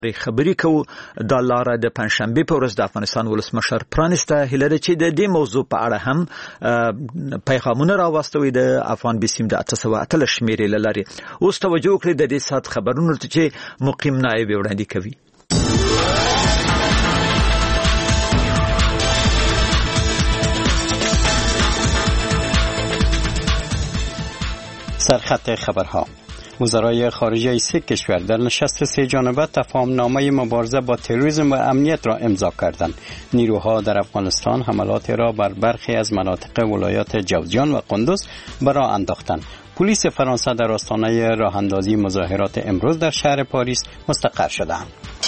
خبرې کوو د لاره د پنځشنبه په ورځ د افغانستان ولسمشر پرانسته هیله چې د دې موضوع په اړه هم پیغامونه راوستوي د افغان بسیم د 808 شمیرې لري. اوس توجه وکړئ د دې سات خبرونو ته چې مقیم نائب وړاندې کوي. سرخط خبرها: وزرای خارجه سه کشور در نشست سه جانبه تفاهمنامه مبارزه با تروریسم و امنیت را امضا کردند. نیروها در افغانستان حملات را بر برخی از مناطق ولایات جوزجان و قندوز به راه انداختند. پلیس فرانسه در آستانه راه اندازی مظاهرات امروز در شهر پاریس مستقر شدند.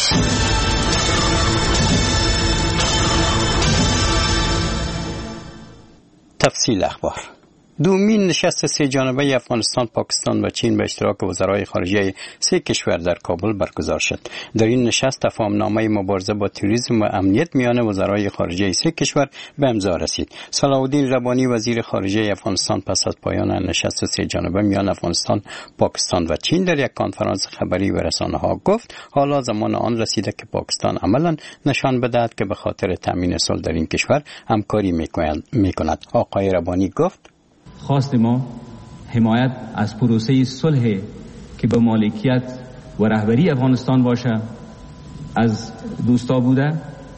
تفصیل اخبار: دومین نشست سه جانبه افغانستان، پاکستان و چین به اشتراک وزرای خارجه سه کشور در کابل برگزار شد. در این نشست تفاهمنامه مبارزه با تروریسم و امنیت میان وزرای خارجه سه کشور به امضا رسید. صلاح الدین ربانی وزیر خارجه افغانستان پس از پایان نشست سه جانبه میان افغانستان، پاکستان و چین در یک کنفرانس خبری و رسانه‌ها گفت حالا زمان آن رسیده که پاکستان عملاً نشان بدهد که به خاطر تامین صلح در این کشور همکاری میکند. آقای ربانی گفت خواست ما حمایت از پروسه صلح که به مالکیت و رهبری افغانستان باشه از دوستا بوده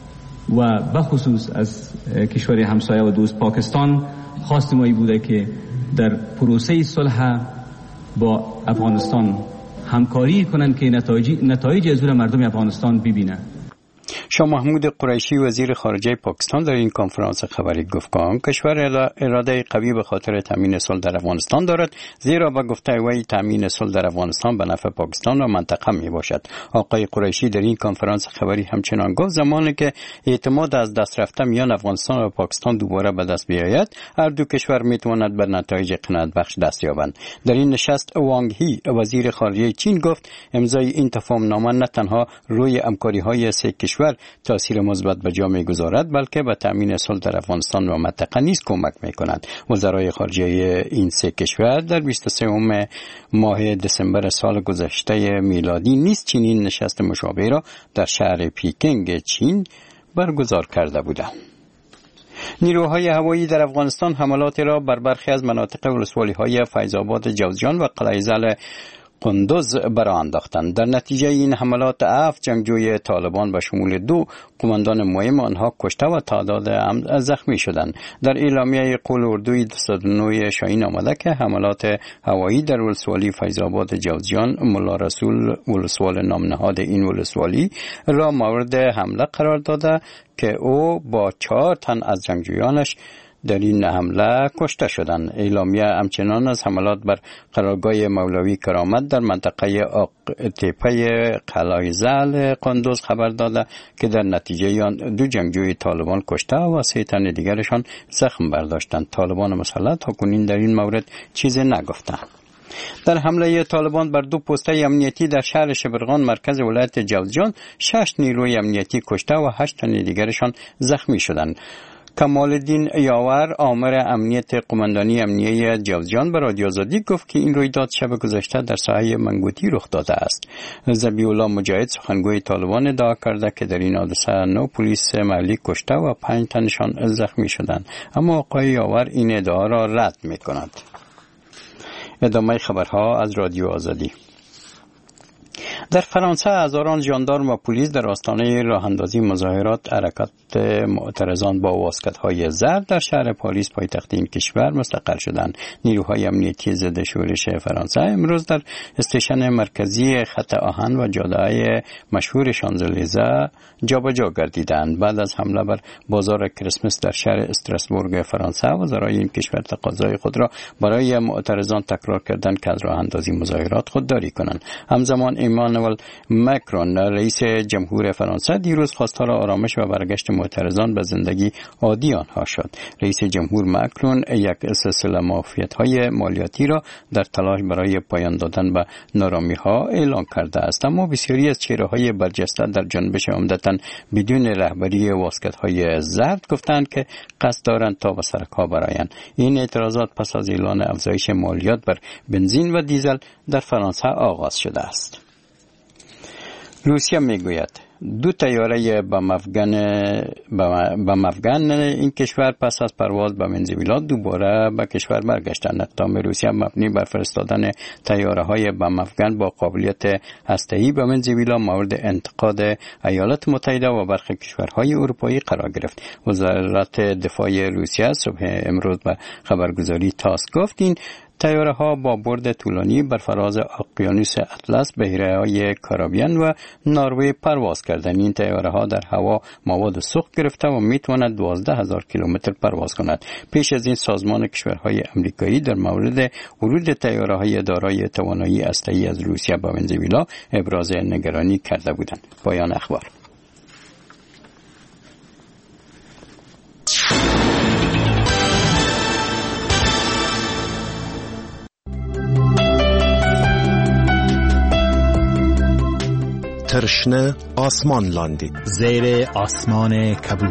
و به خصوص از کشور همسایه و دوست پاکستان خواست ما بوده که در پروسه صلح با افغانستان همکاری کنند که نتایج از مردم افغانستان ببینه. شاه محمود قریشی وزیر خارجه پاکستان در این کنفرانس خبری گفت که آن کشور اراده قوی به خاطر تامین صلح در افغانستان دارد، زیرا به گفته وی تامین صلح در افغانستان به نفع پاکستان و منطقه می باشد. آقای قریشی در این کنفرانس خبری همچنان گفت زمانی که اعتماد از دست رفته میان افغانستان و پاکستان دوباره به دست بیاید، هر دو کشور می تواند به نتایج قناعت بخش دست یابند. در این نشست وانگ هی وزیر خارجه چین گفت امضای این تفاهمنامه نه تنها روی همکاری‌های سه کشور تاثیر مثبت به جا می‌گذارد، بلکه به تامین صلح در افغانستان و منطقه نیز کمک می‌کند. وزرای خارجه این سه کشور در 23 ماه دسامبر سال گذشته میلادی نیز چنین نشست مشابه را در شهر پیکنگ چین برگزار کرده بودند. نیروهای هوایی در افغانستان حملات را بر برخی از مناطق ولسوالی‌های فیض‌آباد، جوزجان و قلعه زل قندوز برآ انداختند. در نتیجه این حملات 7 جنگجوی طالبان به شمول 2 قماندان مهم آنها کشته و تعداد زخمی شدند. در اعلامیه قول اردوی 209 شاهین آمده که حملات هوایی در ولسوالی فیض‌آباد جوزجان ملا رسول ولسوال نام نهاد این ولسوالی را مورد حمله قرار داده که او با 4 تن از جنگجویانش در این حمله کشته شدند. اعلامیه همچنان از حملات بر قرارگاه مولوی کرامت در منطقه تپه قلعه زل قندوز خبر داده که در نتیجه آن 2 جنگجوی طالبان کشته و 3 تن دیگرشان زخم برداشتند. طالبان مسلح تاکنون در این مورد چیزی نگفتند. در حمله طالبان بر 2 پسته امنیتی در شهر شبرغان مرکز ولایت جوزجان 6 نیروی امنیتی کشته و 8 تن دیگرشان زخمی شدند. کمال الدین یاور آمر امنیت قماندانی امنیه جوزجان به رادیو آزادی گفت که این رویداد شب گذشته در ساحه منگوتی رخ داده است. ذبیح الله مجاهد سخنگوی طالبان ادعا کرده که در این حادثه 9 پلیس محلی کشته و 5 تنشان زخمی شدند، اما آقای یاور این ادعا را رد می‌کند. ادامه خبرها از رادیو آزادی. در فرانسه هزاران ژاندارم و پلیس در آستانه راهاندازی مظاهرات حرکت معترضان با واسکت‌های زرد در شهر پاریس پایتخت این کشور مستقر شدند. نیروهای امنیتی ضد شورش فرانسه امروز در استیشن مرکزی خط آهن و جاده‌های مشهور شانزلیزه جابجا گردیدند. بعد از حمله بر بازار کریسمس در شهر استراسبورگ فرانسه، وزرای این کشور تقاضای خود را برای معترضان تکرار کردند که از راهاندازی مظاهرات خودداری کنند. همزمان ایمانوئل مکرون رئیس جمهور فرانسه دیروز خواستار آرامش و برگشت معترضان به زندگی عادی آنها شد. رئیس جمهور مکرون یک سلسله معافیت‌های مالیاتی را در تلاش برای پایان دادن به نارامی‌ها اعلان کرده است، اما بسیاری از چهره‌های برجسته در جنبش عمدتاً بدون رهبری واسکت‌های زرد گفتند که قصد دارند تا به سرکار برآیند. این اعتراضات پس از اعلان افزایش مالیات بر بنزین و دیزل در فرانسه آغاز شده است. روسیه میگوید 2 طیاره بم افغان این کشور پس از پرواز به ونزوئلا دوباره به کشور برگشتند. اقدام روسیه مبنی بر فرستادن طیاره‌های بم افغان با قابلیت هسته‌ای به ونزوئلا مورد انتقاد ایالات متحده و برخی کشورهای اروپایی قرار گرفت. وزارت دفاع روسیه صبح امروز به خبرگزاری تاس گفت این طیاره ها با برد طولانی بر فراز اقیانوس اطلس، بحیره‌های کارائیبیان و نروژ پرواز کردند. این طیاره ها در هوا مواد سوخت گرفته و میتواند 12,000 کیلومتر پرواز کند. پیش از این سازمان کشورهای آمریکایی در مورد ورود طیاره های دارای توانایی هسته‌ای از روسیه به ونزوئلا ابراز نگرانی کرده بودند. پایان اخبار. ترشنه آسمان لاندید زیر آسمان کبود.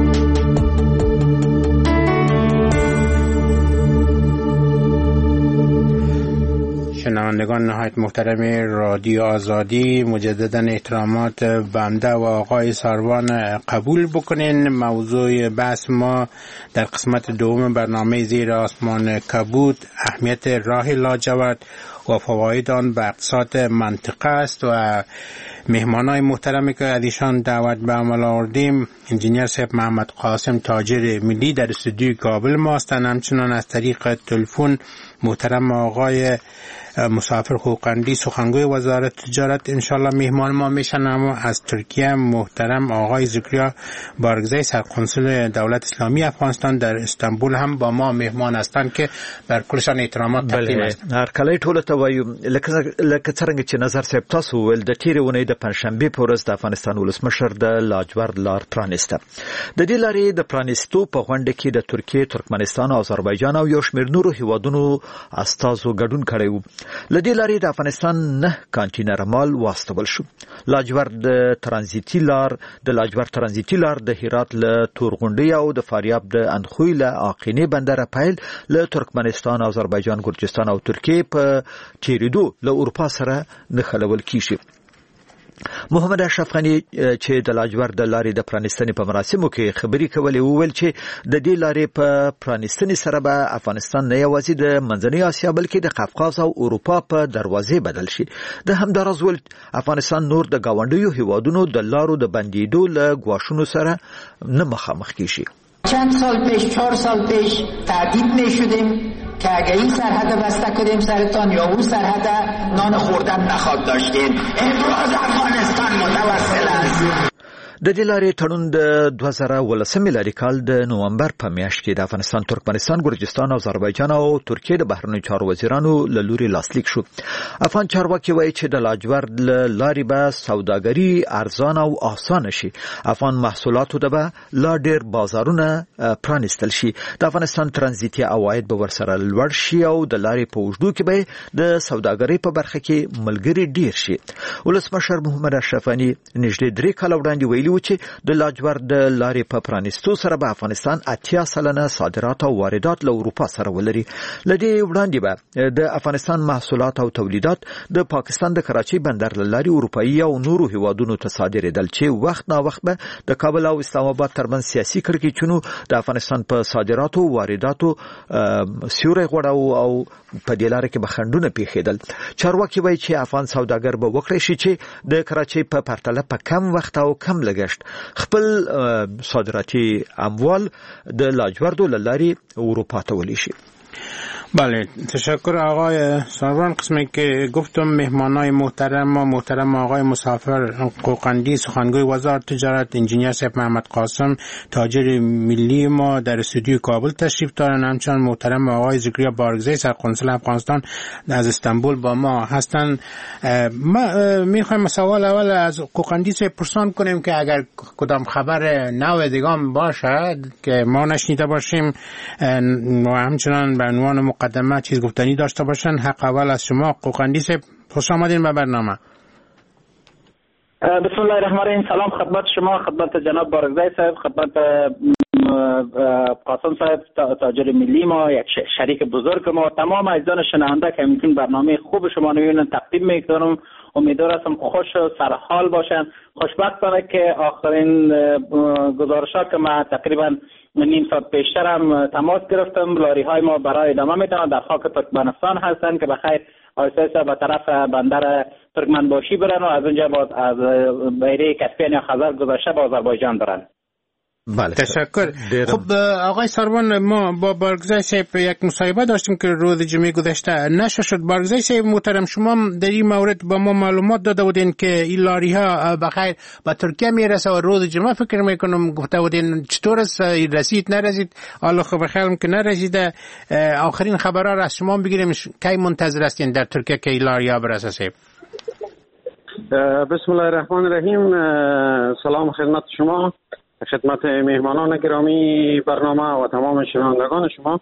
شنوندگان نهایت محترم رادیو آزادی، مجددا احترامات بنده و آقای سروان قبول بکنین. موضوع بحث ما در قسمت دوم برنامه زیر آسمان کبود اهمیت راه لاجورد و فواید آن به اقتصاد منطقه است و مهمانای محترمی که از ایشان دعوت به عمل آوردیم انجینیر صاحب محمد قاسم تاجر ملی در استودیوی کابل ما هستند. همچنان از طریق تلفن محترم آقای مسافر خوقندی سخنگوی وزارت تجارت انشالله مهمان ما میشن. اما از ترکیه محترم آقای زکریا بارگزی سرقنصل دولت اسلامی افغانستان در استانبول هم با ما مهمان هستند که بر کلشان احترامات تقدیم است. هر کله ټول ته وایو لکه څنګه چې نظر صاحب تاسو ول د تیرې ونې د پنځشنبه په ورځ د افغانستان ولسمشر د لاجورد لار پرانیسته. د دې لارې د پرانیستو په غونډه کې د ترکیه، ترکمنستان او آذربایجان او یو شمېر نورو هیوادونو استازو ګډون کړی و. لدې لارې د افغانستان 9 کانټینر مال واستول شو. لاجورد ترانزیتي لار د هرات له تورغونډي او د فاریاب د اندخوی له اقینې بندر پیل له ترکمنستان، آذربایجان، ګرجستان او ترکیه په تیریدو له اروپا سره نښلول کیږي. محمد اشرف غنی چې د لاجورد د لارې د پرانیستنې په مراسمو کې خبري کولې وویل چې د دې لارې په پرانیستنې سره به افغانستان نه یوازې د منځنۍ اسیا بلکې د قفقاز او اروپا په دروازې بدل شي. د همدارز ول افغانستان نور د گاونډیو هیوادونو د لارو د بندیدو له ګواښونو سره نه مخامخ کیږي. چند سال پیش 4 سال پیش تهدید می‌شدیم که اگه این سرحد بسته کنیم سرتان یا اون سرحد نان خوردن نخواد داشتیم. امروز افغانستان متوسل است. د دې لارې تړون د 2018 میلادي کال د نومبر په میاشت کې د افغانستان، ترکمنستان، ګرجستان، آذربایجان او ترکیه د بهرنیو چارو وزیرانو له لوري لاسلیک شو. افغان چارواکي وایي چې د لاجورد لارې به سوداګري ارزان او آسان شي. افغان محصولاتو د به لا ډېر بازارونه پرانیستل شي. د افغانستان ترانزیتي عواید به ورسره لوړ شي او د لارې په اوږدو کې به د سوداګرۍ په برخه کې ملګري ډېر شي. ولسمشر محمد اشرف غنی نږدې 3 کال وړاندې ویلي و چې د لاجورد د لارې په پرانیستو سره به افغانستان 80% صادرات او واردات له اروپا سره ولري. لدې وړاندې به د افغانستان محصولات او تولیدات د پاکستان د کراچۍ بندر له لارې اروپایي او نورو هیوادونو ته صادرېدل چې وخت نا وخت به د کابل او اسلام آباد ترمنځ سیاسي کړکېچونو د افغانستان په صادراتو وارداتو سیوری غوړاو او په دې لارې کې به خنډونه پیښېدل. چارواکي وایي چې افغان سوداګر به وکړي شي چې د کراچۍ په پرتله په کم وخت او کم لګښت خپل صادراتي اموال د لاجوردو له لارې اروپا ته ولیشي. بله، تشکر آقای سروان. قسمی که گفتم مهمانای محترم آقای مسافر خوقندی سخنگوی وزارت تجارت، انجینیر صاحب محمد قاسم تاجر ملی ما در استودیوی کابل تشریف دارن. همچنان محترم آقای زکریا بارگزی سرقنصل افغانستان از استانبول با ما هستن. ما میخوایم سوال اول از خوقندی صاحب پرسان کنیم که اگر کدام خبر نو دیگه باشه که ما نشنیده باشیم و همچنان به عنوان مقدمه چیز گفتنی داشته باشن، حق اول از شما. خوقندی صاحب خوش آمدین به برنامه. بسم الله الرحمن الرحیم. سلام خدمت شما، خدمت جناب بارگزی صاحب، خدمت قاسم صاحب تاجر ملی ما، یک شریک بزرگ ما، تمام عزیزان شنونده که ممکن برنامه خوب شما میبینن تقدیم میکنم. امیدوار هستم خوش و سرحال باشن. خوشبختانه که آخرین گزارشات که ما تقریبا نیم ساعت پیشتر هم تماس گرفتم، لاری های ما برای ادامه میتونن در خاک ترکمنستان هستن که بخیر آیسته به طرف بندر ترکمنباشی برن و از اونجا باز از بحیره کسپین یا خزر گذشته به آذربایجان برن. بله تشکر. خب آقای سروان، ما با بارگزای صاحب یک مصاحبه داشتیم که روز جمعه گذشته نشر شد. بارگزای صاحب محترم، شما در این مورد با ما معلومات داده بودین که این لاری ها بخیر به ترکیه میرسه و روز جمعه فکر میکنم گفته بودین چطور است، رسید نرسید؟ حالا خب خیالم که نرسیده. آخرین خبرها را از شما بگیریم، کی منتظر هستین در ترکیه که این لاری ها برسه صاحب؟ بسم الله الرحمن الرحیم. سلام خدمت شما، خدمت مهمانان گرامی برنامه و تمام شنوندگان شما.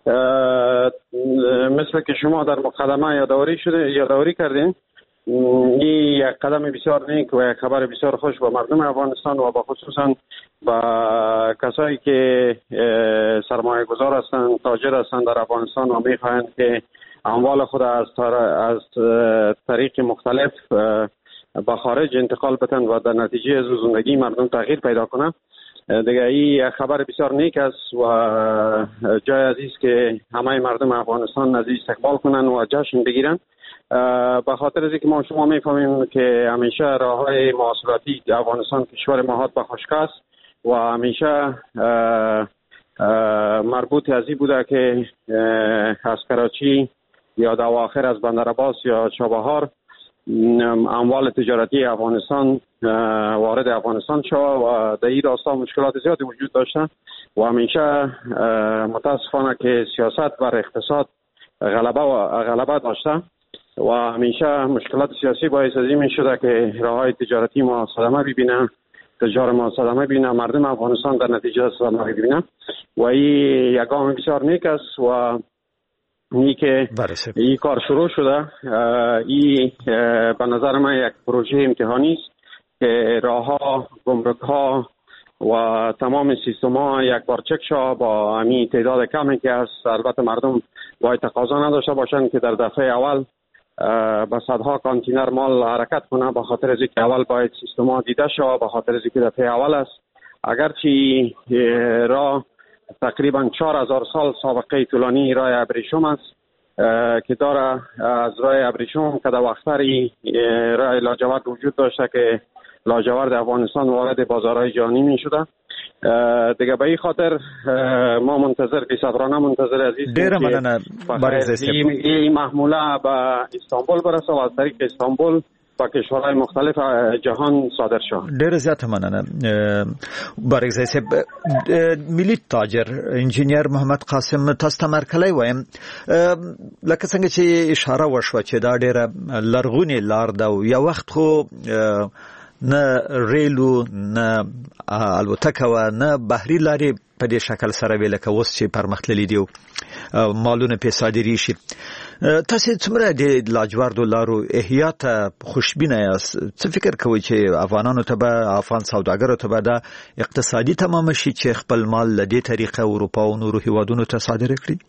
مثل که شما در مقدمه یادآوری کردین، این یک قدم بسیار نیک و یک خبر بسیار خوش با مردم افغانستان و با خصوصا با کسایی که سرمایه گذار هستند، تاجر هستند در افغانستان و میخواهند که اموال خود از طریق مختلف با خارج انتقال بدن و در نتیجه زندگی مردم تغییر پیدا کنه. دیگه این خبر بسیار نیک است و جای عزیز که همه مردم افغانستان از استقبال کنن و جشن بگیرن. به خاطر از اینکه ما شما میفهمیم که همیشه راههای مواصلاتی افغانستان کشور مهات به خشک است و همیشه مربوط از این بوده که از کراچی یا در آخر از بندر عباس یا چابهار اموال تجارتی افغانستان وارد افغانستان شد و در این راستا مشکلات زیادی وجود داشته و همیشه متاسفانه که سیاست بر اقتصاد غلبه داشته و همیشه مشکلات سیاسی باعث از این می شده که راههای تجارتی ما صدمه ببینه، تجار ما صدمه ببینه، مردم افغانستان در نتیجه صدمه ببینه و این یک گام بسیار نیک است و این که این کار شروع شده. این به نظر من یک پروژه امتحانی است که راهها، گمرک‌ها و تمام سیستم‌ها یک بار چک شد با همین تعداد کمی که هست. البته مردم باید تقاضا نداشته باشند که در دفعه اول با صدها کانتینر مال حرکت کنه، به خاطر از اینکه اول باید سیستم‌ها دیده شد، به خاطر از اینکه دفعه اول است. اگرچه راه تقریبا 4000 سال سابقه طولانی راه ابریشم است که داره. از راه ابریشم که در وقتری راه لاجورد وجود داشته که لاجورد افغانستان وارد بازارهای جهانی می شده. دیگه به این خاطر ما منتظر بی‌صبرانه منتظر عزیز ډیره مننه این محموله به استانبول برسه و از طریق استانبول با کشورهای مختلف جهان صادر شد. ډیره زیاته مننه بارګزی صاحب. ملي تاجر انجینیر محمد قاسم، تاسو ته مرکلی وایم، لکه څنګه چې اشاره وشوه چې دا ډیره لرغونې لار ده او یو وخت خو نه ریلو نه الوتکه و نه بحري لارې په دې شکل سره ویل که اوس چې پرمختللي دي مالونه په صادري شي. تاسو څومره د لاجوردو لارو احیا ته خوشبینه یاست؟ څه فکر کوئ چې افغانانو ته به، افغان سوداګرو ته به دا اقتصادي تمام شي چې خپل مال له دې طریقه اروپا او نورو هیوادونو ته صادر کړي؟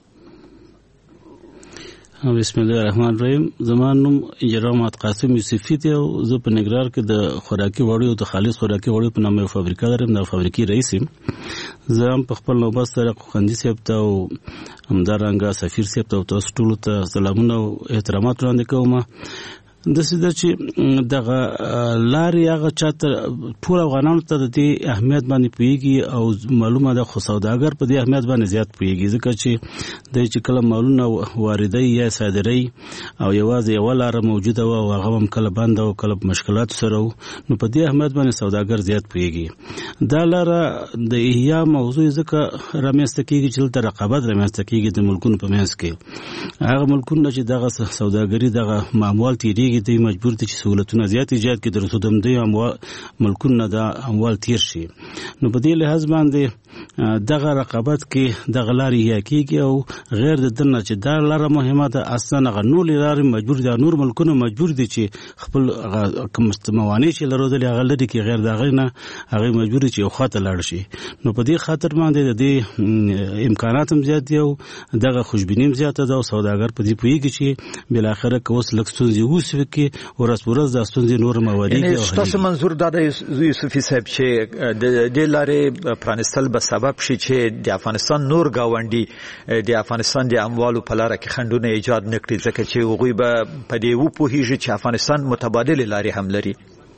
بسم الله الرحمن الرحیم. زما نوم انجینر محمد قاسم یوسفی دی او زه په نګرهار کې د خوراکي وړیو د خالص خوراکي وړیو په نامه فابریکه لرم. د فابریکې رئیس یم. زه هم په خپل نوبت سره خوندي صاحب ته او همدارنګه سفیر صاحب ته او تاسو ټولو ته سلامونه او احترامات وړاندې کوم. داسې ده چې دغه لارې هغه چاته ټول افغانانو ته د دې اهمیت باندې پوهېږي او معلومه ده، خو سوداګر په دې اهمیت باندې زیات پوهېږي، ځکه چې دی چې کله مالونه واردوي یا صادروي او یوازې یوه لاره موجوده وه او هغه هم کله بنده او کله په مشکلاتو سره و، نو په دې اهمیت باندې سوداګر زیات پوهېږي. دا لاره د احیا موضوع ځکه رامنځته کېږي چې دلته رقابت رامنځته کېږي د ملکونو په منځ کې. هغه ملکونه چې دغه سوداګري دغه معمول تېرېږي دی مجبور دي چې سهولتونه زیات ایجاد کړي تر څو د همدې ملکونو نه دا اموال تېر شي. نو په دې لحاظ باندې دغه رقابت کې د غلاري یا کېږي او غیر د دنه چې دا لاره مهمه ده اصلا غنول لارې مجبور دي نور ملکونه مجبور دي چې خپل کوم موانع چې لرودل هغه لري کې غیر دغه نه هغه مجبور دي چې یو خاطر لاړ شي نو په دې خاطر باندې د امکانات هم زیات دي او دغه خوشبینی هم زیاته ده او سوداګر په دې پوهیږي چې بل اخره کوس لکستونزي وسوي کې ورسپورز د ستونزي نور موارد یعنی تاسو منظور دا د یوسفي صاحب چې د لارې پرانستل به سبب شي چې د افغانستان نور گاونډي د افغانستان د اموالو په لار کې خندونه ایجاد نکړي ځکه چې هغوی به په دې وپوهیږي چې افغانستان متبادل لارې هم لري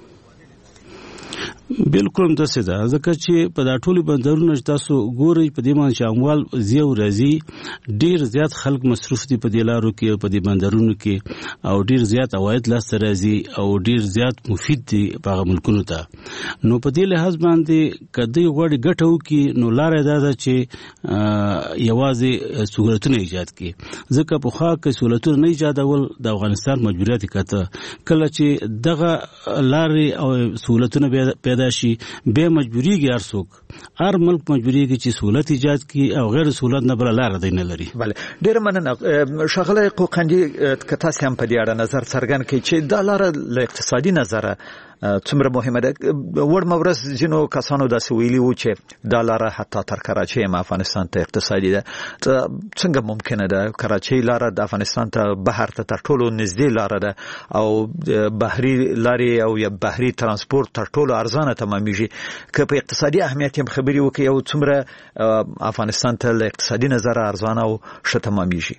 بالکل داسې ده ځکه چې په دا ټولو بندرونو تاسو ګورئ په دې باندې چې اموال زیو راځي ډیر زیات خلک مصروف دي په دې لارو کې په دې بندرونو کې او ډیر زیات عواید لاسته راځي او ډیر زیات مفید دي په ملکونو ته نو په دې لحاظ باندې کدی غوړي ګټو کې نو لارې دا ده چې یوازې سہولتونه ایجاد کړي ځکه په خوا کې سہولتونه نه ایجادول د افغانستان مجبوریت کته کله چې دغه لارې او سہولتونه پیدا شي به مجبوریږي هر څوک هر ملک مجبوریږي چې سہولت ایجاد کړي او غیر سہولت نه بل لار دی نه لري بله ډیر مننه شغله قوقندي کته هم په دې اړه نظر څرګند کړي چې د لار له اقتصادي نظره څومره مهمه ده ور مورس جنو کسانو د سویلی و چې د لار حتی تر کراچي هم افغانستان ته اقتصادي ده څنګه ممکنه ده کراچي لار د افغانستان ته بهر ته تر ټولو نږدې لار ده او بحري لارې او یا بحري ترانسپورت تر ټولو ارزانه تمامېږي که په اقتصادي اهمیت هم خبري وکړي او څومره افغانستان ته له اقتصادي نظره ارزانه او ښه تمامېږي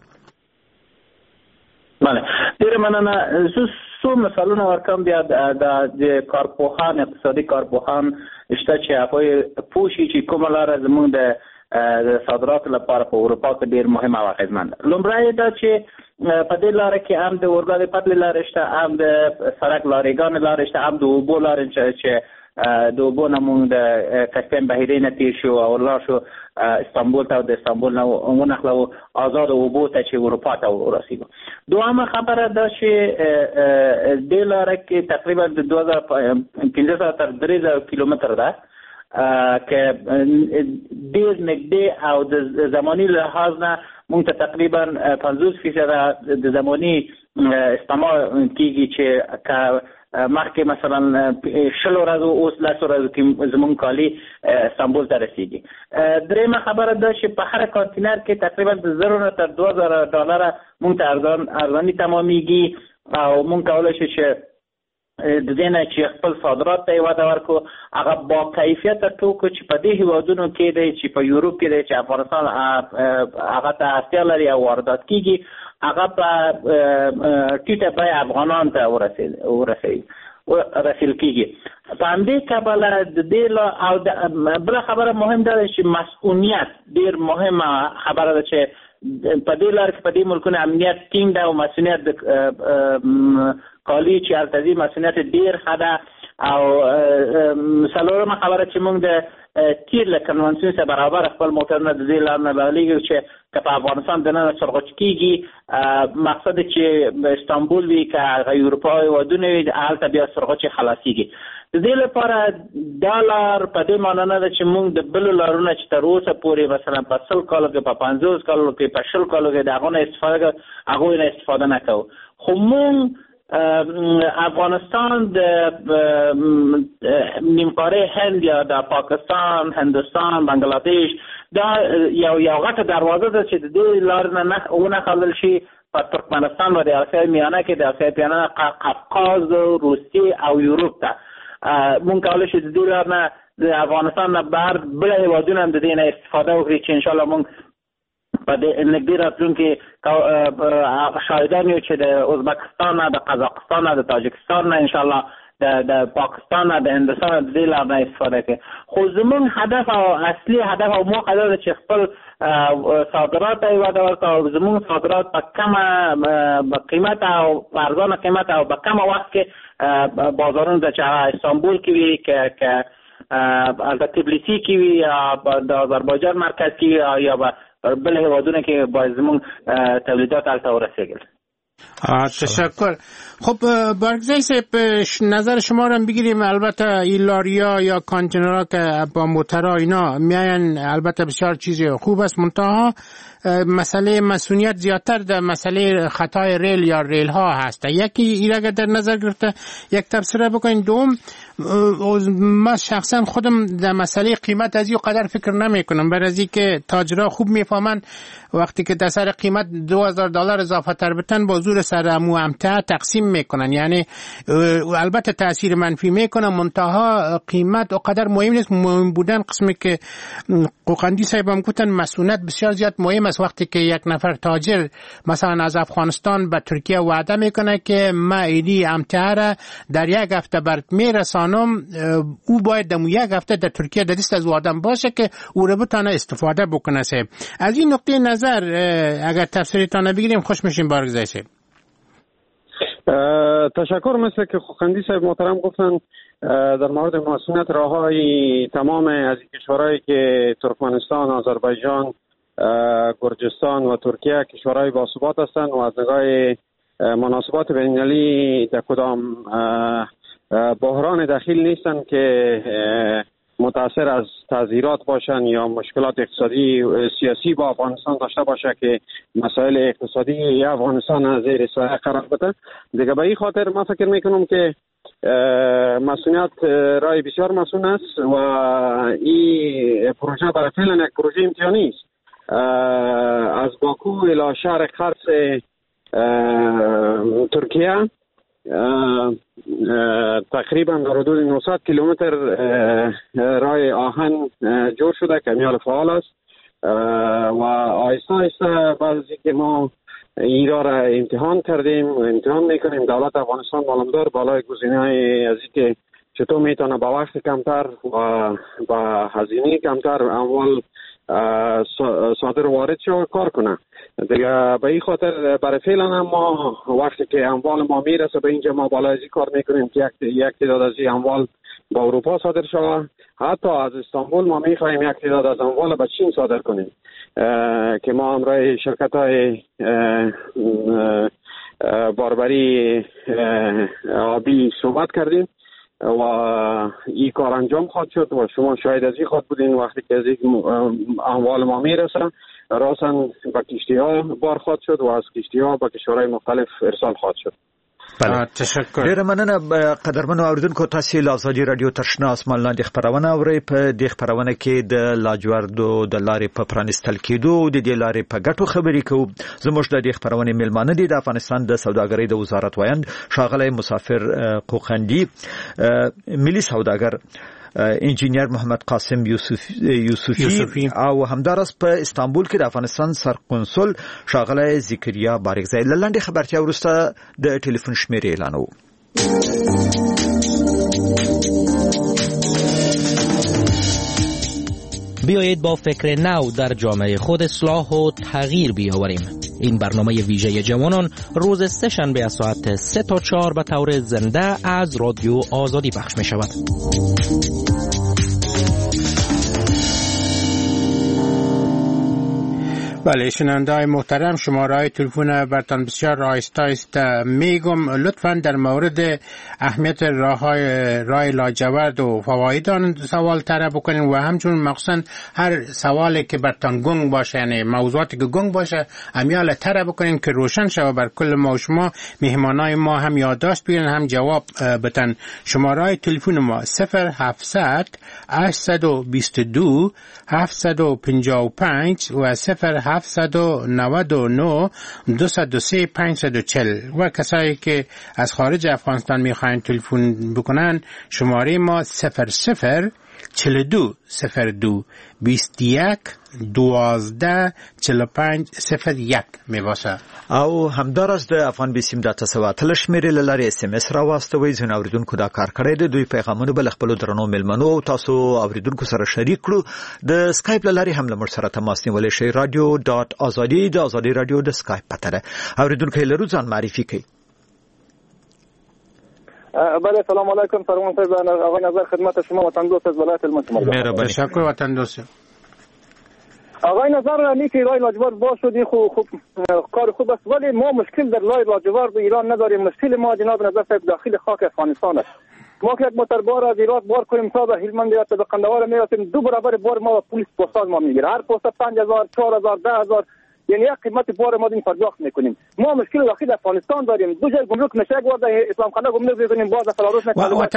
بله ډیر مننه څو مثالونه ورکوم بیا د کارپوهان اقتصادي کارپوهان شته چې هغوی پوه شي چې کومه لاره زموږ د صادراتو لپاره په اروپا کې ډېر مهمه او اغېزمنده لومړی دا چې په دې لاره کې هم د اورګاډي پټلۍ لارې شته هم د سړک لاریګانې لارې شته هم د اوبو لارې چې د اوبو نه مونږ د کسپین بحیرې نه تیر شو او لاړ شو استانبول ته او د استانبول نه ونښلو آزاد اوبو ته چې اروپا ته ورسېږو دویمه خبره دا چې دې لاره کې تقریبا د 2500 تر 3000 کیلومتر ده که ډېر نږدې او د زماني لحاظ نه مونږ ته تقریبا 50% د زماني استعمال کېږي چې مخکې مثلا 10 ورځو اوس 10 ورځو کې زموږ کالي استانبول ته رسیږي درېمه خبره ده چې په هر کانتینر کې تقریبا د 1000 تر 2000 ډالر مونږ ته ارزاني تمامېږي او مونږ کولی شو چې د دې نه چې خپل صادرات ته وده ورکړو هغه با کیفیته توکو چې په دې هیوادونو کې دی چې په یوروپ کې دی چې افغانستان هغه ته اړتیا لري او واردات کېږي هغه په ټیټه بیه افغانان ته رسیل کېږي په همدې کبله د دې او بله خبره مهم ده چې مسئولیت ډېر مهمه خبره ده چې په دې لاره کې په دې ملکونو امنیت ټینګ ده او مسئولیت د کالي چې هلته ځي مسئولیت ډېر ښه ده او څلورمه خبره چې موږ د تیر له کنوانسیون سره برابر خپل موټرونه د دې لارې نه رالیږو چې که په افغانستان دننه سرغوچ کېږي مقصد چې استانبول وي که هغه اروپا هېوادونه وي هلته بیا سرغوچ خلاصېږي د دې لپاره دا لار په دې معنا نه ده چې موږ د بلو لارونه چې تر اوسه پورې مثلا په 100 کالو کې په 50 کالو کې په 100 کالو کې د هغوی نه استفاده نه کوو خو موږ افغانستان د نیمکره هند یا د پاکستان هندوستان بنگلاديش دا یو غټه دروازه ده چې د دې لارې نه ونښلل شي په ترکمنستان و د اسیا میانه کې د اسیا میانه قفقاز روسیې او یوروپ ته مونږ کولی شو د دې لار نه د افغانستان نه بهر بله هېوادونه هم د دې نه استفاده وکړي چې انشاءالله مونږ په دې نږدې راتلونکي شاهدان یو چې د ازبکستان نه د قزاقستان نه د تاجکستان نه انشاءالله د پاکستان نه د هندوستان نه د دې لار نه استفاده کوي خو زموږ هدف او اصلي هدف او موخه دا ده چې خپل صادرات ته وده ورکړو او زموږ صادرات په کمه قیمت او په ارزانه قیمت او په کمه وخت کې بازارونو ته چې استانبول کې وي که هلته تبلیسي کې وي یا د آذربایجان مرکز کې وي یا بل هېوادونه کې باید زموږ تولیدات هلته ورسېږل تشکر. خب برگزای نظر شما رو بگیریم. البته این لاریا یا کانتینرها که با موترها اینا میاین البته بسیار چیز خوب است، منتها مسئله مسئولیت زیادتر در مسئله خطای ریل یا ریل ها هست. یکی ایرا در نظر گرفته یک تبصره بکنین. دوم ما شخصا خودم در مسئله قیمت از این قدر فکر نمی کنم، برای از اینکه تاجرها خوب میفهمن وقتی که در سر قیمت $2000 اضافه تر بتن با زور سر امتع تقسیم میکنن، یعنی البته تاثیر منفی میکنه، منتها قیمت اونقدر مهم نیست. مهم بودن قسمی که قوقندی صاحب هم گفتن مسئولیت بسیار زیاد مهم است. وقتی که یک نفر تاجر مثلا از افغانستان به ترکیه وعده میکنه که ما ایدی امتع را در یک هفته برات میرسانم، او باید در یک هفته در ترکیه در دست از وعده باشه که او را بتونه استفاده بکنه. از این نقطه نظر اگر تفسیرتان بگیریم خوش میشیم. بارگزای صاحب تشکر. مثل که خوخندی صاحب محترم گفتن در مورد مسئولیت راههای تمام از کشورهایی که ترکمنستان، آذربایجان، گرجستان و ترکیه کشورهای باثبات هستند و از نگاه مناسبات بین‌المللی در کدام بحران دخیل نیستن که متاثر از تعذیرات باشن یا مشکلات اقتصادی سیاسی با افغانستان داشته باشه که مسائل اقتصادی افغانستان زیر سایه قرار بده. دیگه به این خاطر ما فکر میکنم که مسئولیت رای بسیار مسئول است و این پروژه برای فعلا یک پروژه امتحانی است. از باکو الی شهر خرس ترکیه تقریبا در حدود 900 کیلومتر راه آهن جور شده که میال فعال است و آهسته آهسته بعضی که ما ایرا را امتحان کردیم و امتحان میکنیم. دولت افغانستان معلومدار بالای گزینه‌های از اینکه چطور میتونه با وقت کمتر و با هزینه کمتر اموال صادر و وارد شو کار کنه. دیگه به این خاطر برای فعلا هم ما وقتی که اموال ما میرسه به اینجا ما بالای ازی کار میکنیم که یک تعداد از این اموال با اروپا صادر شود. حتی از استانبول ما میخواهیم یک تعداد از اموال به چین صادر کنیم که ما همراه شرکت های باربری آبی صحبت کردیم و این کار انجام خواهد شد و شما شاید از این خواهد بودین. وقتی که از این اموال ما میرسه راسن به کشتی ها بار خواهد شد و از کشتی ها به کشورهای مختلف ارسال خواهد شد. بله تشکر. ډیره مننه قدرمنو اوریدونکو. تاسو له ازادي رادیو ترشنا اسمان لاندې خبرونه اورئ. په دې خبرونه کې د لاجوردو د لارې په پرانستل کېدو د دې لارې په ګټو خبرې کوو. زموږ د دې خبرونه میلمانه دي د افغانستان د سوداګرۍ د وزارت وایند ښاغلی مسافر قوقندي، ملي سوداګر انجینیر محمد قاسم یوسفی او همدارس په استانبول کې د افغانستان سرقونسل ښاغلی ذکریا بارګزی. لاندې خبرتیا وروسته د ټلیفون شمیرې اعلانوو. بیایید با فکر نو در جامعه خود اصلاح و تغییر بیاوریم. این برنامه ویژه جوانان روز سه شنبه از ساعت 3 تا 4 به طور زنده از رادیو آزادی پخش می شود. بله شنونده‌های محترم، شماره‌های تلفن برتان بسیار رایسته است. میگم لطفاً در مورد اهمیت راه لاجورد و فواید آن سوال طرح بکنین و همچنین مخصوصاً هر سوالی که برتان گنگ باشه، یعنی موضوعاتی که گنگ باشه امیال طرح بکنین که روشن شود بر کل ما و شما. مهمانای ما هم یادداشت بگیرن هم جواب بدن. شماره‌های تلفن ما 0700 822 755 و 0799 203 540 و کسایی که از خارج افغانستان میخواین تلفن بکنن شماره ما 00 42 02 21 12 45 01 می باشه. او همدارس د افغان بیسیم د تسواتل شمیرې لارې اس ام اس را واستوي. ځین اوریدونکو دا کار کړی دی. دوی پیغامونه بل خپل درنو ملمنو او تاسو اوریدونکو سره شریک کړو. د سکایپ لارې هم له موږ سره تماس نیولای شئ. radio.azadi د ازادي رادیو د سکایپ پته ده. اوریدونکو لرو ځان معرفي کړئ. بله سلام علیکم فرمان صاحب. آقا نظر خدمت شما وطن دوست از ولایت المنصور. تشکر وطن دوست. آقای نظر علی که لای لاجورد باز شدی خوب کار خوب است، ولی ما مشکل در لای لاجورد ایران نداریم. مشکل ما جناب نظر صاحب داخل خاک افغانستان است. ما که یک موتر بار از ایران بار کنیم تا به هلمند یا تا به قندهار میرسیم، دو برابر بار ما پلیس پستاز ما میگیره. هر پست 5000 4000 10000 یعنی یک قیمت بار ما این پرداخت میکنیم. ما مشکل داخل افغانستان داریم. دو جای گمرک نشه وارد اسلام خانه گمرک بزنیم، باز فلاروس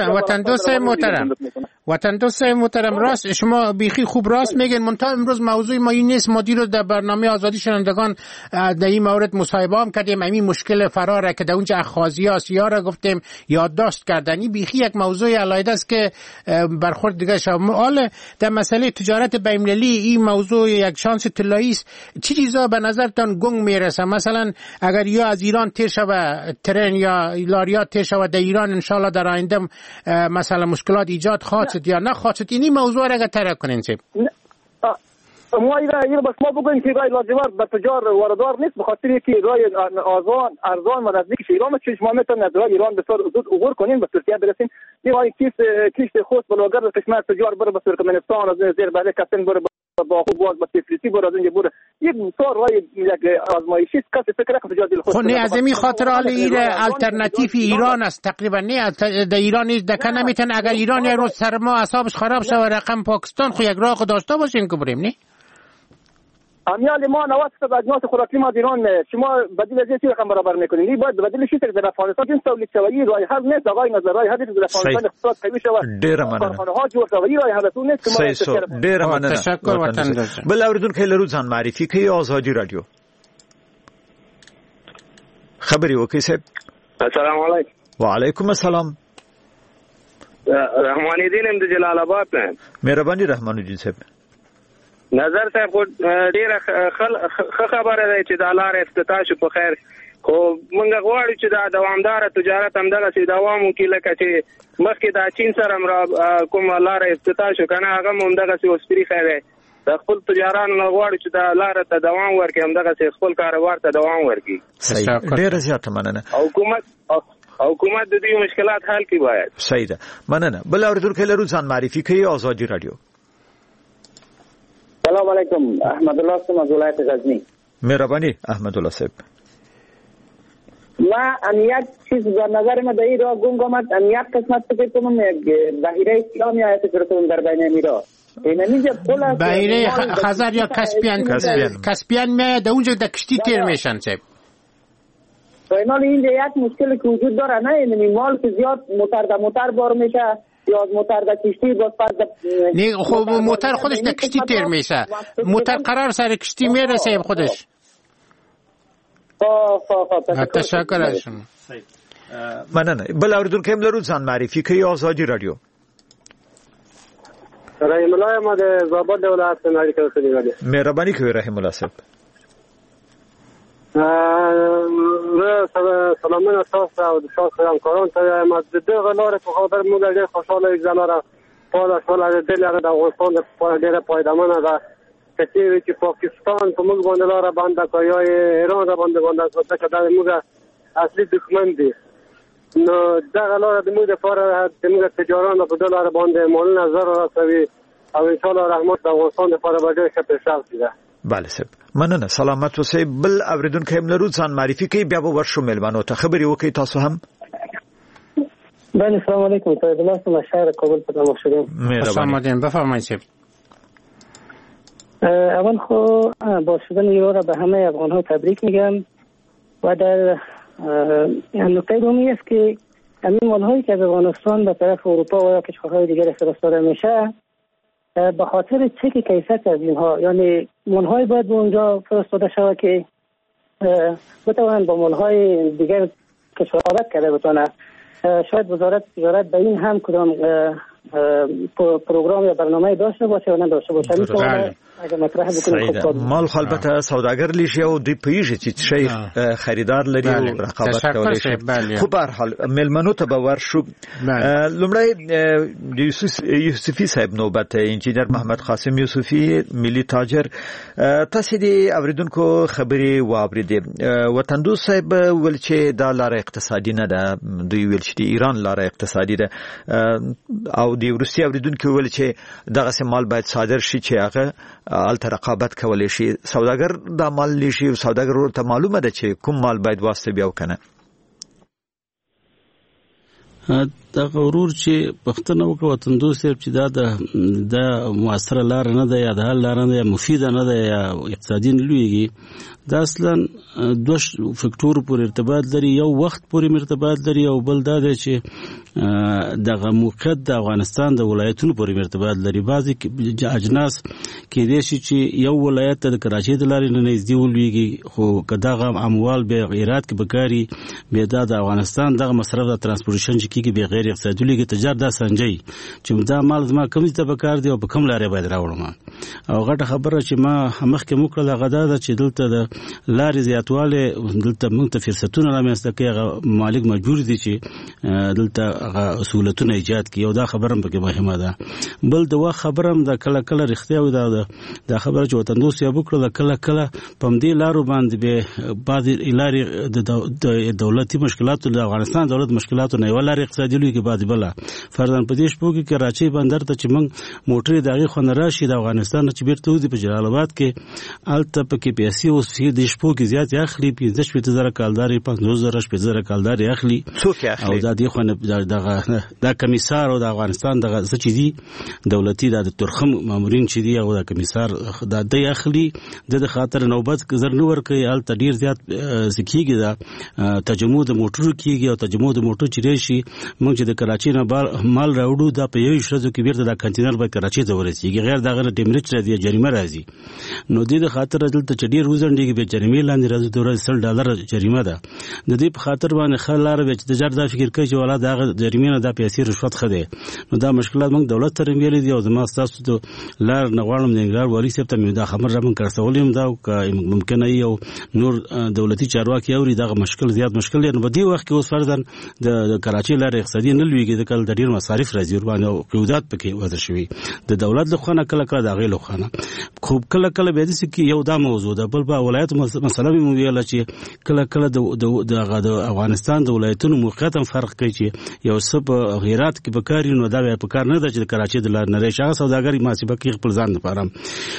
وطن دوست محترم راست شما بیخی خوب راست میگن. منتها امروز موضوع ما این نیست. ما دیرو در برنامه آزادی شنوندگان در این مورد مصاحبه هم کردیم. همین مشکل فراره که در اونجا اخاذی‌ها سیاره گفتیم یادداشت کردنی بیخی یک موضوع علیحده است که برخورد دیگه شامل در مسئله تجارت بین‌المللی. این موضوع یک شانس طلایی است. چه چیزا به نظرتان گنگ میرسه؟ مثلا اگر یا از ایران تیر شود ترن یا لاریات تیر شود در ایران، انشالله در آینده مثلا مشکلات ایجاد خواهد شد یا نه خواهد شد. این موضوع را اگر طرح کنین چه ما ایران بس ما بگوییم که رای لاجورد به تجار واردار نیست، به خاطر که رای ارزان و نزدیک ایران چه شما میتونید از رای ایران بسیار زود عبور کنین به ترکیه برسین. این رای کیست خود بلاگر کشمر تجار بره به ترکمنستان، از زیر بله کسن بره با خوب باز با تفلیسی بره از اینجا بره. یک بسیار رای یک آزمایشی است. کسی فکر کنه تجار دل خود خب نه از این خاطر حال الټرناتیو ایران است تقریبا. نه در ایران دکه نمیتن. اگر ایران یک روز سر ما اعصابش خراب شه و رقم پاکستان خو یک راه داشته باشیم که بریم نه امیال ما 90% اجناس خوراکی ما ایران شما بدیل از چی رقم برابر میکنین؟ این باید بدیل شی در افغانستان این تولید شوی رای حل نیست. آقای نظر رای حل در افغانستان اقتصاد قوی شود. ډیر مننه. کارخانه‌ها جوړ شوی رای حل تو نیست. ډیر مننه. تشکر وطن بل اوریدونکو لرو ځان معرفي کوي آزادی رادیو خبري وکي صاحب. السلام علیکم. وعلیکم السلام. رحمان الدین ام د جلال آباد نه. مهرباني رحمان الدین صاحب. نظر صاحب ډیره خبره ده چې د لار افتتاح شو په خیر، خو موږ غواړو چې دا دوامدار تجارت هم دغه سي دوام وکړي، لکه چې مخکې د چین سره کوم لار افتتاح شو کنه هغه هم دغه سي اوسپری خیره د خپل تجارانو غواړو چې دا لار ته دوام ورکړي، هم دغه سي خپل کاروبار ته دوام ورکړي. ډیره زیاته مننه. حکومت د دې مشکلات حل کړي باید. صحیح ده مننه. بل اوریدونکو لرو ځان معرفي کوي آزادی رادیو. سلام علیکم. احمد الله صاحب از ولایت غزنی. مهربانی احمد الله صاحب. ما امنیت چیز در نظر ما در این راه گنگ آمد. امنیت قسمت فکر کنم بحیره اسلامی آیت فرستون در بین میرا بحیره خزر یا کسپیان می در اونجا در کشتی تیر میشن صاحب. فینال این یک مشکل که وجود داره نه، یعنی مال که زیاد موتر بار میشه یا موتر در کشتی باز نه. خب موتر خودش در کشتی تیر میشه، موتر قرار سر کشتی میرسه خودش. تشکر از شما. مننه. بل اوریدونکو هم لرو ځان معرفي کوي آزادی رادیو. رحیم الله ما د زابل ولایت څخه اړیکه وکړه. مهرباني کوي رحیم الله صاحب. سلامونه تاسو او تاسو همکاران ته ما د دغه لارې په خاطر موږ ډېر خوشاله یو ځلاره پاده شول د لارې د افغانستان لپاره ډېره پایدمنه ده چې پاکستان په موږ باندې لاره بنده کړي یا ایران را باندې بنده کړي دا موږ اصلي دښمن دي. نو دغه لاره د موږ لپاره د موږ تجارانو په دغه لاره باندې مالونه زر راسوي او ان شاء الله رحمت د افغانستان لپاره به ډېر ښه پیشرفت وي. بله صاحب مننه. سلامت اوسئ. بل اوریدونکو هم لرو ځان معرفي کوي بیا به ورشو میلمنو ته خبري وکړي تاسو هم. بله السلام علیکم. سید الله صاحب شهر کابل په تماس شدیم. مهرباني بفرمایید صاحب. اول خو با شدن یورو را به همه افغان ها تبریک میگم و در نکته دومی است که همین مال هایی که از افغانستان به طرف اروپا و یا کشورهای دیگر فرستاده میشه به خاطر چک کیفیت از اینها، یعنی مال های باید به اونجا فرستاده شود که بتوانند با مال های دیگر کشور رقابت کرده بتونه. شاید وزارت تجارت به این هم کدام پروگرام یا برنامه داشته باشه و نداشته باشه. اگر مطرح بکنیم خب مال البته سوداګر لشي او د پیژې چې شي خریدار لري او رقابت کوي. خو به هر حال ملمنو ته باور شو. لومړی یوسفی صاحب نوبت انجینر محمد قاسم یوسفی ملي تاجر تاسو دې اوریدونکو خبري واوریدې. وطن دوست صاحب ول چې دا لار اقتصادي نه ده، دوی ویل چې ایران لار اقتصادي ده او د روسي اوریدونکو ویل چې دغه سمال باید صادر شي چې هغه الته رقابت کولای شي. سوداګر د مال لشي او سوداګر ورته معلومه ده چې کوم مال باید واسطه بیا وکنه. دا غرور چې پښتنه وکړه وطندوس چې دا موثره لار نه ده یا د حل لار نه ده یا مفیده نه ده یا اقتصادي نه لویږي. دا اصلا دوه فکتور پورې ارتباط لري. یو وخت پورې ارتباط لري او بل دا دی چې دغه موقعیت د افغانستان د ولایتونو پورې ارتباط لري. بعضی اجناس کېدای شي چې یو ولایت د کراچۍ د لارې نه نږدې ولویږي خو که دغه اموال به غیرات کې بکاري بیا دا د افغانستان دغه مصرف د ترانسپورټیشن چې کېږي به غیر اقتصادي لګي تجارت دا سنجي چې دا مال زما کوم ځای ته بکار دی او په کوم لارې باید راوړم. او غټه خبره چې ما مخکې وکړله هغه دا ده چې دلته د لارې زیاتوالی دلته موږ ته فرصتونه رامنځته کوي. هغه مالک مجبور دي چې دلته هغه سهولتونه ایجاد کړي او دا خبره هم پکې مهمه ده. بل د وخت خبره هم د کله کله رښتیا وي دا خبره چې وطندوس یې وکړله کله کله په همدې لارو باندې به بعضې لارې د دولتي مشکلاتو د افغانستان دولت مشکلاتو نه یوه لارې اقتصادي لوي کې بعضې بله فرضاً په دې شپو کې کراچۍ بندر ته چې موږ موټرې د هغې خوا نه راشي د افغانستان نه چې بیرته وځي په جلال آباد کې هلته پکې پیسې اوس د شپو کې زیاتې اخلي 15,000 کالدارې 50,000 15,000 کالدارې اخلي. او دا دې خوا نه دا کمیسار او د افغانستان دغه څه چې دي دولتي د ترخم مامورین چې دي او د کمیسار دا دی اخلي د خاطر نوبت زر نه ورکوي. هلته ډېر زیات کېږي دا تجمع د موټرو کېږي او تجمع د موټرو چې راشي موږ چې د کراچۍ نه مال راوړو دا په 21 ورځو کې بیرته دا کنټینر باید کراچۍ ته ورسېږي غیر دغه نه ډیمریج راځي جریمه راځي. نو دې د خاطر دلته چې ډېر وزنډېږي به جریمې لاندې راځي د ورځې $100 جریمه ده. د دې په خاطر باندې خل لاره به چې تجارت دا فکر کوي چې والا دغه جریمې نه دا پیسې رشوت ښه دی. نو دا مشکلات موږ دولت ته رمیلې دي او زما ستاسو ته لار نه غواړم د ننګرهار والي صاحب ته مې دا خبر را منکرسولې یم دا ممکنه وي او نور دولتي چارواکي اوري دغه مشکل زیات مشکل دی. نو په دې وخت کې اوس فرضاً د کراچۍ لارې اقتصادي نه لویږي د کله د ډېر مصارف راځي ورباندې او قیودات پکې وضع شوي د دولت له خوا نه کله کله د هغې له خوا نه خو کله کله بیا داسې کې یو دا موضوع ده. بل په ولایت مسله مې وویله چې کله کله د افغانستان د ولایتونو موقعیت هم فرق کوي چې یو څه په غیرات کې بکاري نو دا بیا په کار نه ده چې د کراچۍ د لارې نه راشي هغه سوداګر محاسبه کوي خپل ځان لپاره.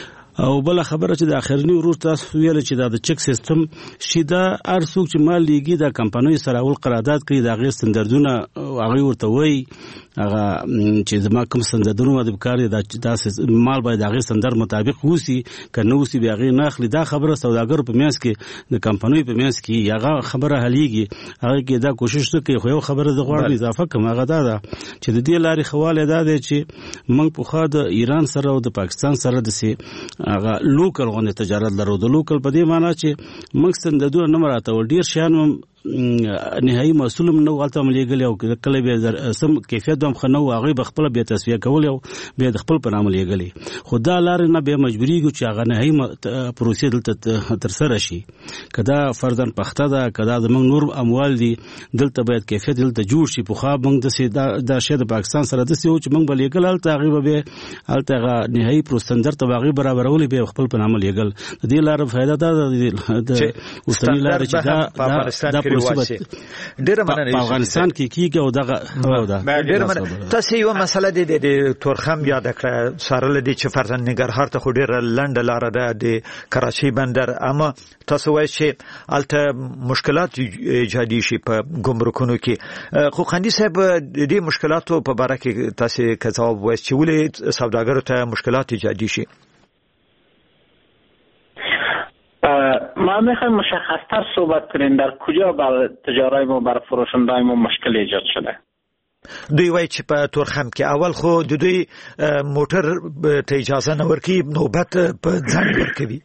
او بل خبره چې د اخرنی ورور تاسو ویل چې د چک سیستم شي دا هر څوک چې مال لیږي د کمپنیو سره اول قرارداد کوي د هغې ستندردونه هغوی ورته وایي هغه چې زما کوم ستندردونه باندې پکار دي دا مال باید د هغې ستندرد مطابق اوسي که نه اوسي بیا هغې نه اخلي. دا خبره سوداګرو په منځ کې د کمپنیو په منځ کې هغه خبره حلیږي هغې کې دا کوشش نه کوي. خو یو خبره زه غواړم اضافه کړم هغه دا ده چې د دې لارې ښه والی دا دی چې موږ پخوا د ایران سره او د پاکستان سره داسې هغه لوکل غونډې تجارت لرو. د لوکل په دې معنی چې موږ ستندردونه نه مراعاتول ډېر شیان هم نهایي محصول هم نه هلته ملیږلي او کله بیا سم کیفیت هم ښه نه و هغوی به خپله بیا تصفیه کول او بیا د خپل په نامه لیږلي. خو دا لارې نه بیا مجبورېږو چې هغه نهایي پروسې دلته ترسره شي. که دا فرضاً پخته ده که دا زموږ نور اموال دي دلته باید کیفیت دلته جوړ شي. پخوا موږ داسې دا شی د پاکستان سره داسې و چې موږ به لیږل هلته هغې به بیا هلته هغه نهایي پروستندر ته به هغې برابرولې بیا خپل په نامه لیږل. د دې لاره فایده دا ده د اوسنۍ لارې چې دا ډیره مننه په افغانستان کې کیږي او دغه ډیره مننه. تاسو یو مسله د تورخم یاد کړه سره لدی چې فرضاً ننګرهار ته خو ډیره لنډه لار ده د کراچۍ بندر اما تاسو وایئ چې الته مشکلات ایجادي شي په ګمرکونو کې. خو قندي صاحب د مشکلاتو په باره کې تاسو که ځواب وایئ چې ولې سوداګرو ته مشکلات ایجادي شي؟ ما میخوایم مشخصتر صحبت کنیم در کجا بر تجارای ما بر فروشندهای ما مشکل ایجاد شده. دوی وایي چې په تورخم کې اول خو د دوی موټر ته اجازه نه ورکوي نوبت په ځنډ ورکوي.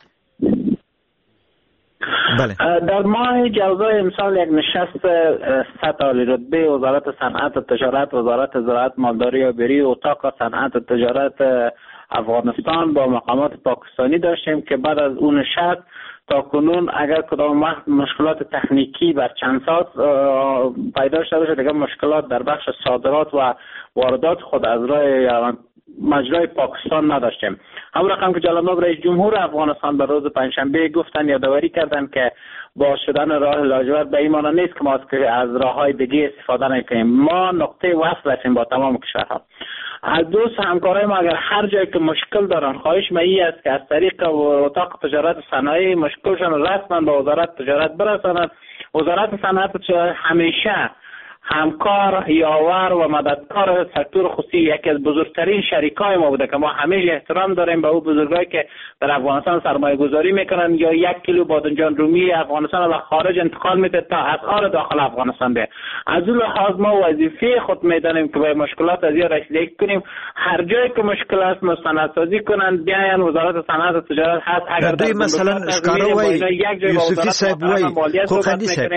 بله. در ماه جوزای امسال یک نشست سطح عالی رتبه وزارت صنعت و تجارت وزارت زراعت مالداری و آبیاری اتاق صنعت و تجارت افغانستان با مقامات پاکستانی داشتیم که بعد از اون نشست تا کنون اگر کدام وقت مشکلات تکنیکی بر چند ساعت پیدا شده باشه دیگه مشکلات در بخش صادرات و واردات خود از راه مجرای پاکستان نداشتیم. همون رقم که جناب رئیس جمهور افغانستان به روز پنجشنبه گفتن یادآوری کردن که با شدن راه لاجورد به این معنی نیست که ما از راههای دیگه استفاده نکنیم. ما نقطه وصل هستیم با تمام کشورها. از دوست همکارای ما اگر هر جایی که مشکل دارن خواهش می است که از طریق اتاق تجارت صنایع مشکلشون رسما به وزارت تجارت برسانند. وزارت صنعت همیشه همکار، یاور و مددکار سکتور خصوصی، یکی از بزرگترین شریکای ما بوده که ما همیشه احترام داریم به او بزرگایی که در افغانستان سرمایه گذاری میکنن یا 1 کیلو بادنجان رومی افغانستان و خارج انتقال میده تا اسعار داخل افغانستان ده. از اون لحاظ ما وظیفه خود میدانیم که به مشکلات از این رسیدگی کنیم. هر جایی که مشکل است مستندسازی کنن، بیاین وزارت صنعت و تجارت هست. اگر در مثلا اشکارا وای یوسفی صاحب وای خوخندی صاحب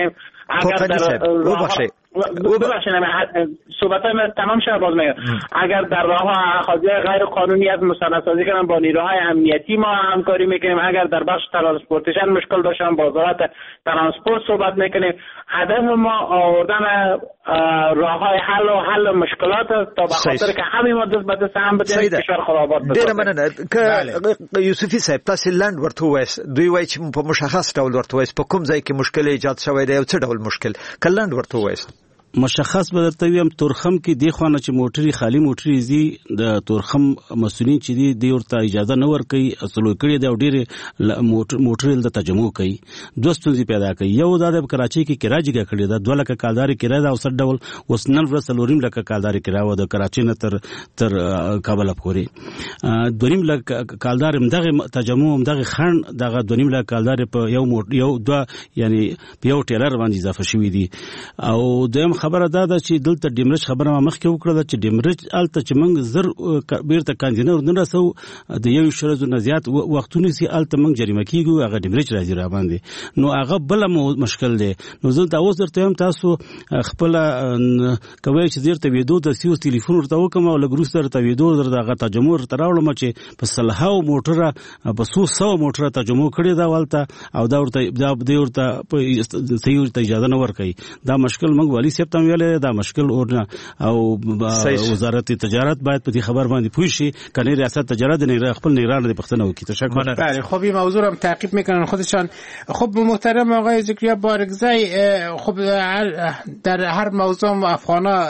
صحبت من تمام شد باز میگم اگر در راه اخاذی غیر قانونی از مستندسازی کنن با نیروهای امنیتی ما همکاری میکنیم. اگر در بخش ترانسپورتیشن مشکل داشتن با وزارت ترانسپورت صحبت میکنیم. هدف ما آوردن راههای حل مشکلات است تا به خاطر که همین ما دست به دست هم بدیم کشور خود آباد بسازیم. ډیر مننه که یوسفی صاحب تاسو لند ورته وایس دوی وایي چې په مشخص ډول ورته وایس په کوم ځای کې مشکل ایجاد شوی دی او څه ډول مشکل کلند ورته وایس مشخص به درته ویم تورخم کې دی خوانه چې موټری خالی موټری زی د تورخم مسؤلین چې دی ورته اجازه نه ورکوي اصلو کړی دی او ډیر موټری د تجمع کوي دوستونځي پیدا کوي. یو د کراچۍ کې کراچۍ کې کړی دا 2 لک کالداري کرای دا اوسه ډول اوس نن ورځ لوریم لک کالداري کرای و د کراچۍ نه تر کابل پورې 2 لک کالدار مدغه تجمع مدغه خان دغه 2 لک کالدار په یو 2 یعنی په یو ټیلر باندې اضافه شوی دی. او دیم خبره ده چې دلته ډیمرج خبره ما مخکې وکړه چې ډیمرج الته چې موږ زر بیرته کانزینر نه رسو د یو شرزو نه زیات وختونه سي الته موږ جریمه کیږو هغه ډیمرج راځي را باندې نو هغه بل مشکل دی. نو زه دا اوس درته هم تاسو خپل کوي چې درته ویډیو د سیو ټلیفون ورته وکم او لګروس درته ویډیو درته ترجمه تراولم چې په صلاحو موټره په 100 موټره ترجمه کړی دا والته او دا ورته صحیح اجازه نه ورکړي. دا مشکل موږ والی سپ تم ویلې دا مشکل اورنه او وزارت تجارت باید په دې خبر باندې پوه شي کنه ریاست تجارت نه خپل نگران دې پښتنه وکړي. تشکر. بله خب این موضوع هم تعقیب میکنن خودشان. خب محترم آقای ذکریا بارگزای خب در هر موضوع افغانا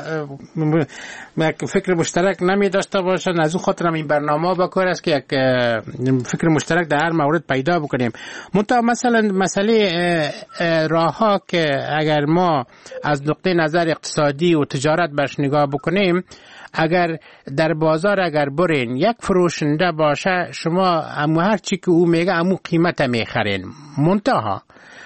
فکر مشترک نمی داشته باشن از اون خاطر هم این برنامه با کار است که یک فکر مشترک در هر مورد پیدا بکنیم. مثلا مسئله راه ها که اگر ما از نقطه نظر اقتصادی و تجارت برش نگاه بکنیم اگر در بازار اگر برین یک فروشنده باشه شما هر چی که او میگه همون قیمت میخرین منتها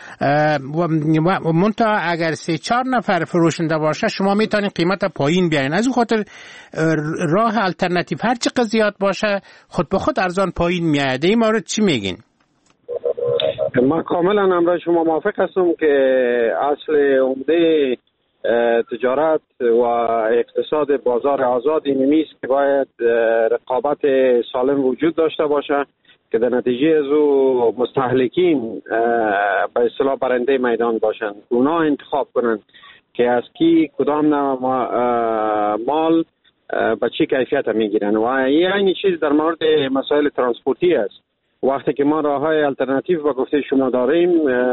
اگر 3-4 نفر فروشنده باشه شما میتونین قیمت پایین بیارین. از اون خاطر راه الटरनेटिव هر چی زیاد باشه خود به خود ارزان پایین میاد. این مورد چی میگین؟ من کاملا همراه شما موافق هستم که اصل عمده تجارت و اقتصاد بازار آزاد اینمی است که باید رقابت سالم وجود داشته باشه که در نتیجه از او مستهلکین به اصطلاح برنده میدان باشند. اونا انتخاب کنند که از کی کدام نوع مال به چه کیفیت میگیرن و این چیز در مورد مسائل ترانسپورتی است. وقتی که ما راههای الटरनेटिव به گفته شما داریم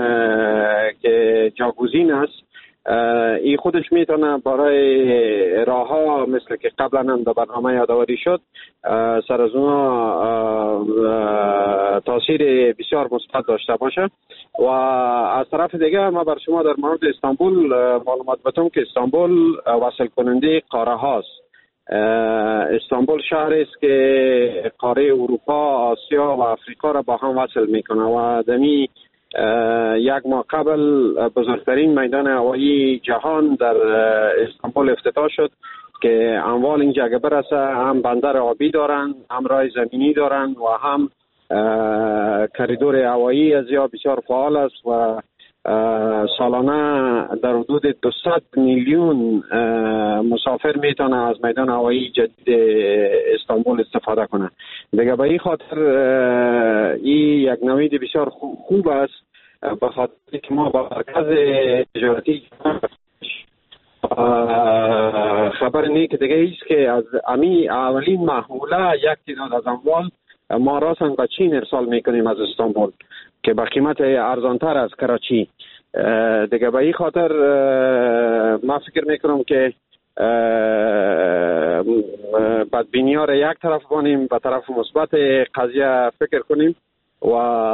که جاگزین است این خودش میتونه برای راهها مثل که قبلا هم در برنامه یادآوری شد سر از اونا تاثیر بسیار مثبت داشته باشه. و از طرف دیگه ما بر شما در مورد استانبول معلومات بدم که استانبول وصل کننده قاره هاست. استانبول شهر است که قاره اروپا، آسیا و افریقا را با هم وصل میکنه و دمی 1 ماه قبل بزرگترین میدان هوایی جهان در استانبول افتتاح شد که اموال اینجا برسه هم بندر آبی دارن هم راه زمینی دارن و هم کریدور هوایی از یا بسیار فعال است و سالانه در حدود 200 میلیون مسافر میتونه از میدان هوایی جدید استانبول استفاده کنه. دیگه به این خاطر این یک نوید بسیار خوب است به خاطر که ما با مرکز تجارتی خبر نی که دیگه ایست که از اولین محموله یک تعداد از اموال ما راسن به چین ارسال میکنیم از استانبول که با قیمت ارزانتر از کراچی. دیگه به این خاطر ما فکر میکنم که بدبینی ها را یک طرف بانیم، به طرف مثبت قضیه فکر کنیم و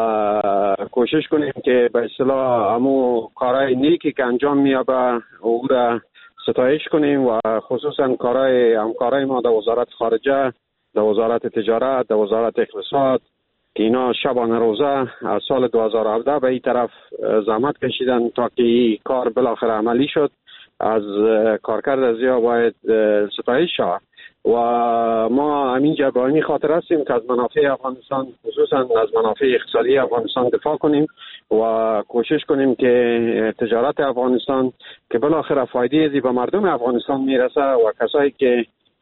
کوشش کنیم که به اصطلاح همو کارهای نیکی که انجام میابه او را ستایش کنیم و خصوصا همکارای ما در وزارت خارجه، در وزارت تجارت، در وزارت اقتصاد که اینا شبانه روزه از سال 2017 به این طرف زحمت کشیدن تا که این کار بالاخره عملی شد. از کارکرد ازیا باید ستایش شود و ما همینجا با این خاطر هستیم که از منافع افغانستان، خصوصا از منافع اقتصادی افغانستان دفاع کنیم و کوشش کنیم که تجارت افغانستان که بالاخره فایده ازی به مردم افغانستان میرسه و کسایی که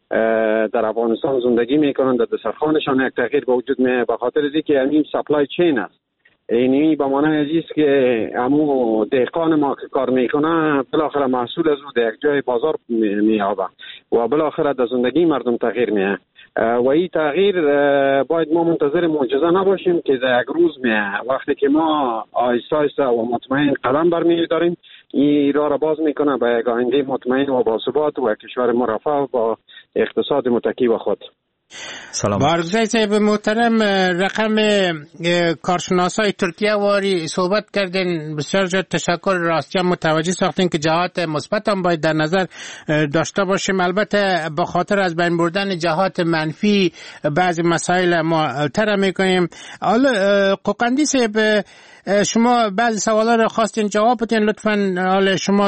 در افغانستان زندگی میکنند در دسترخوانشان یک تغییر به وجود میاد، به خاطر از اینکه همین سپلای چین است. اینی به معنی ازیست که همو دهقان ما که کار میکنه بالاخره محصول از او در یک جای بازار میابه و بالاخره در زندگی مردم تغییر میاد و این تغییر باید ما منتظر معجزه نباشیم که در یک روز میاد. وقتی که ما آهسته آهسته و مطمئن قدم برمیداریم این راه را باز میکنه به یک آینده مطمئن و باثبات و کشور مرفه با اقتصاد متکی به خود. سلام. بارگزای صاحب محترم، رقم کارشناسای ترکیه واری صحبت کردین، بسیار زیاد تشکر، راستی هم متوجه ساختین که جهات مثبت هم باید در نظر داشته باشیم. البته به خاطر از بین بردن جهات منفی بعضی مسائل ما تر میکنیم. حالا قوقندی صاحب، شما بعضی سوالا رو خواستین جواب بدین، لطفاً حالا شما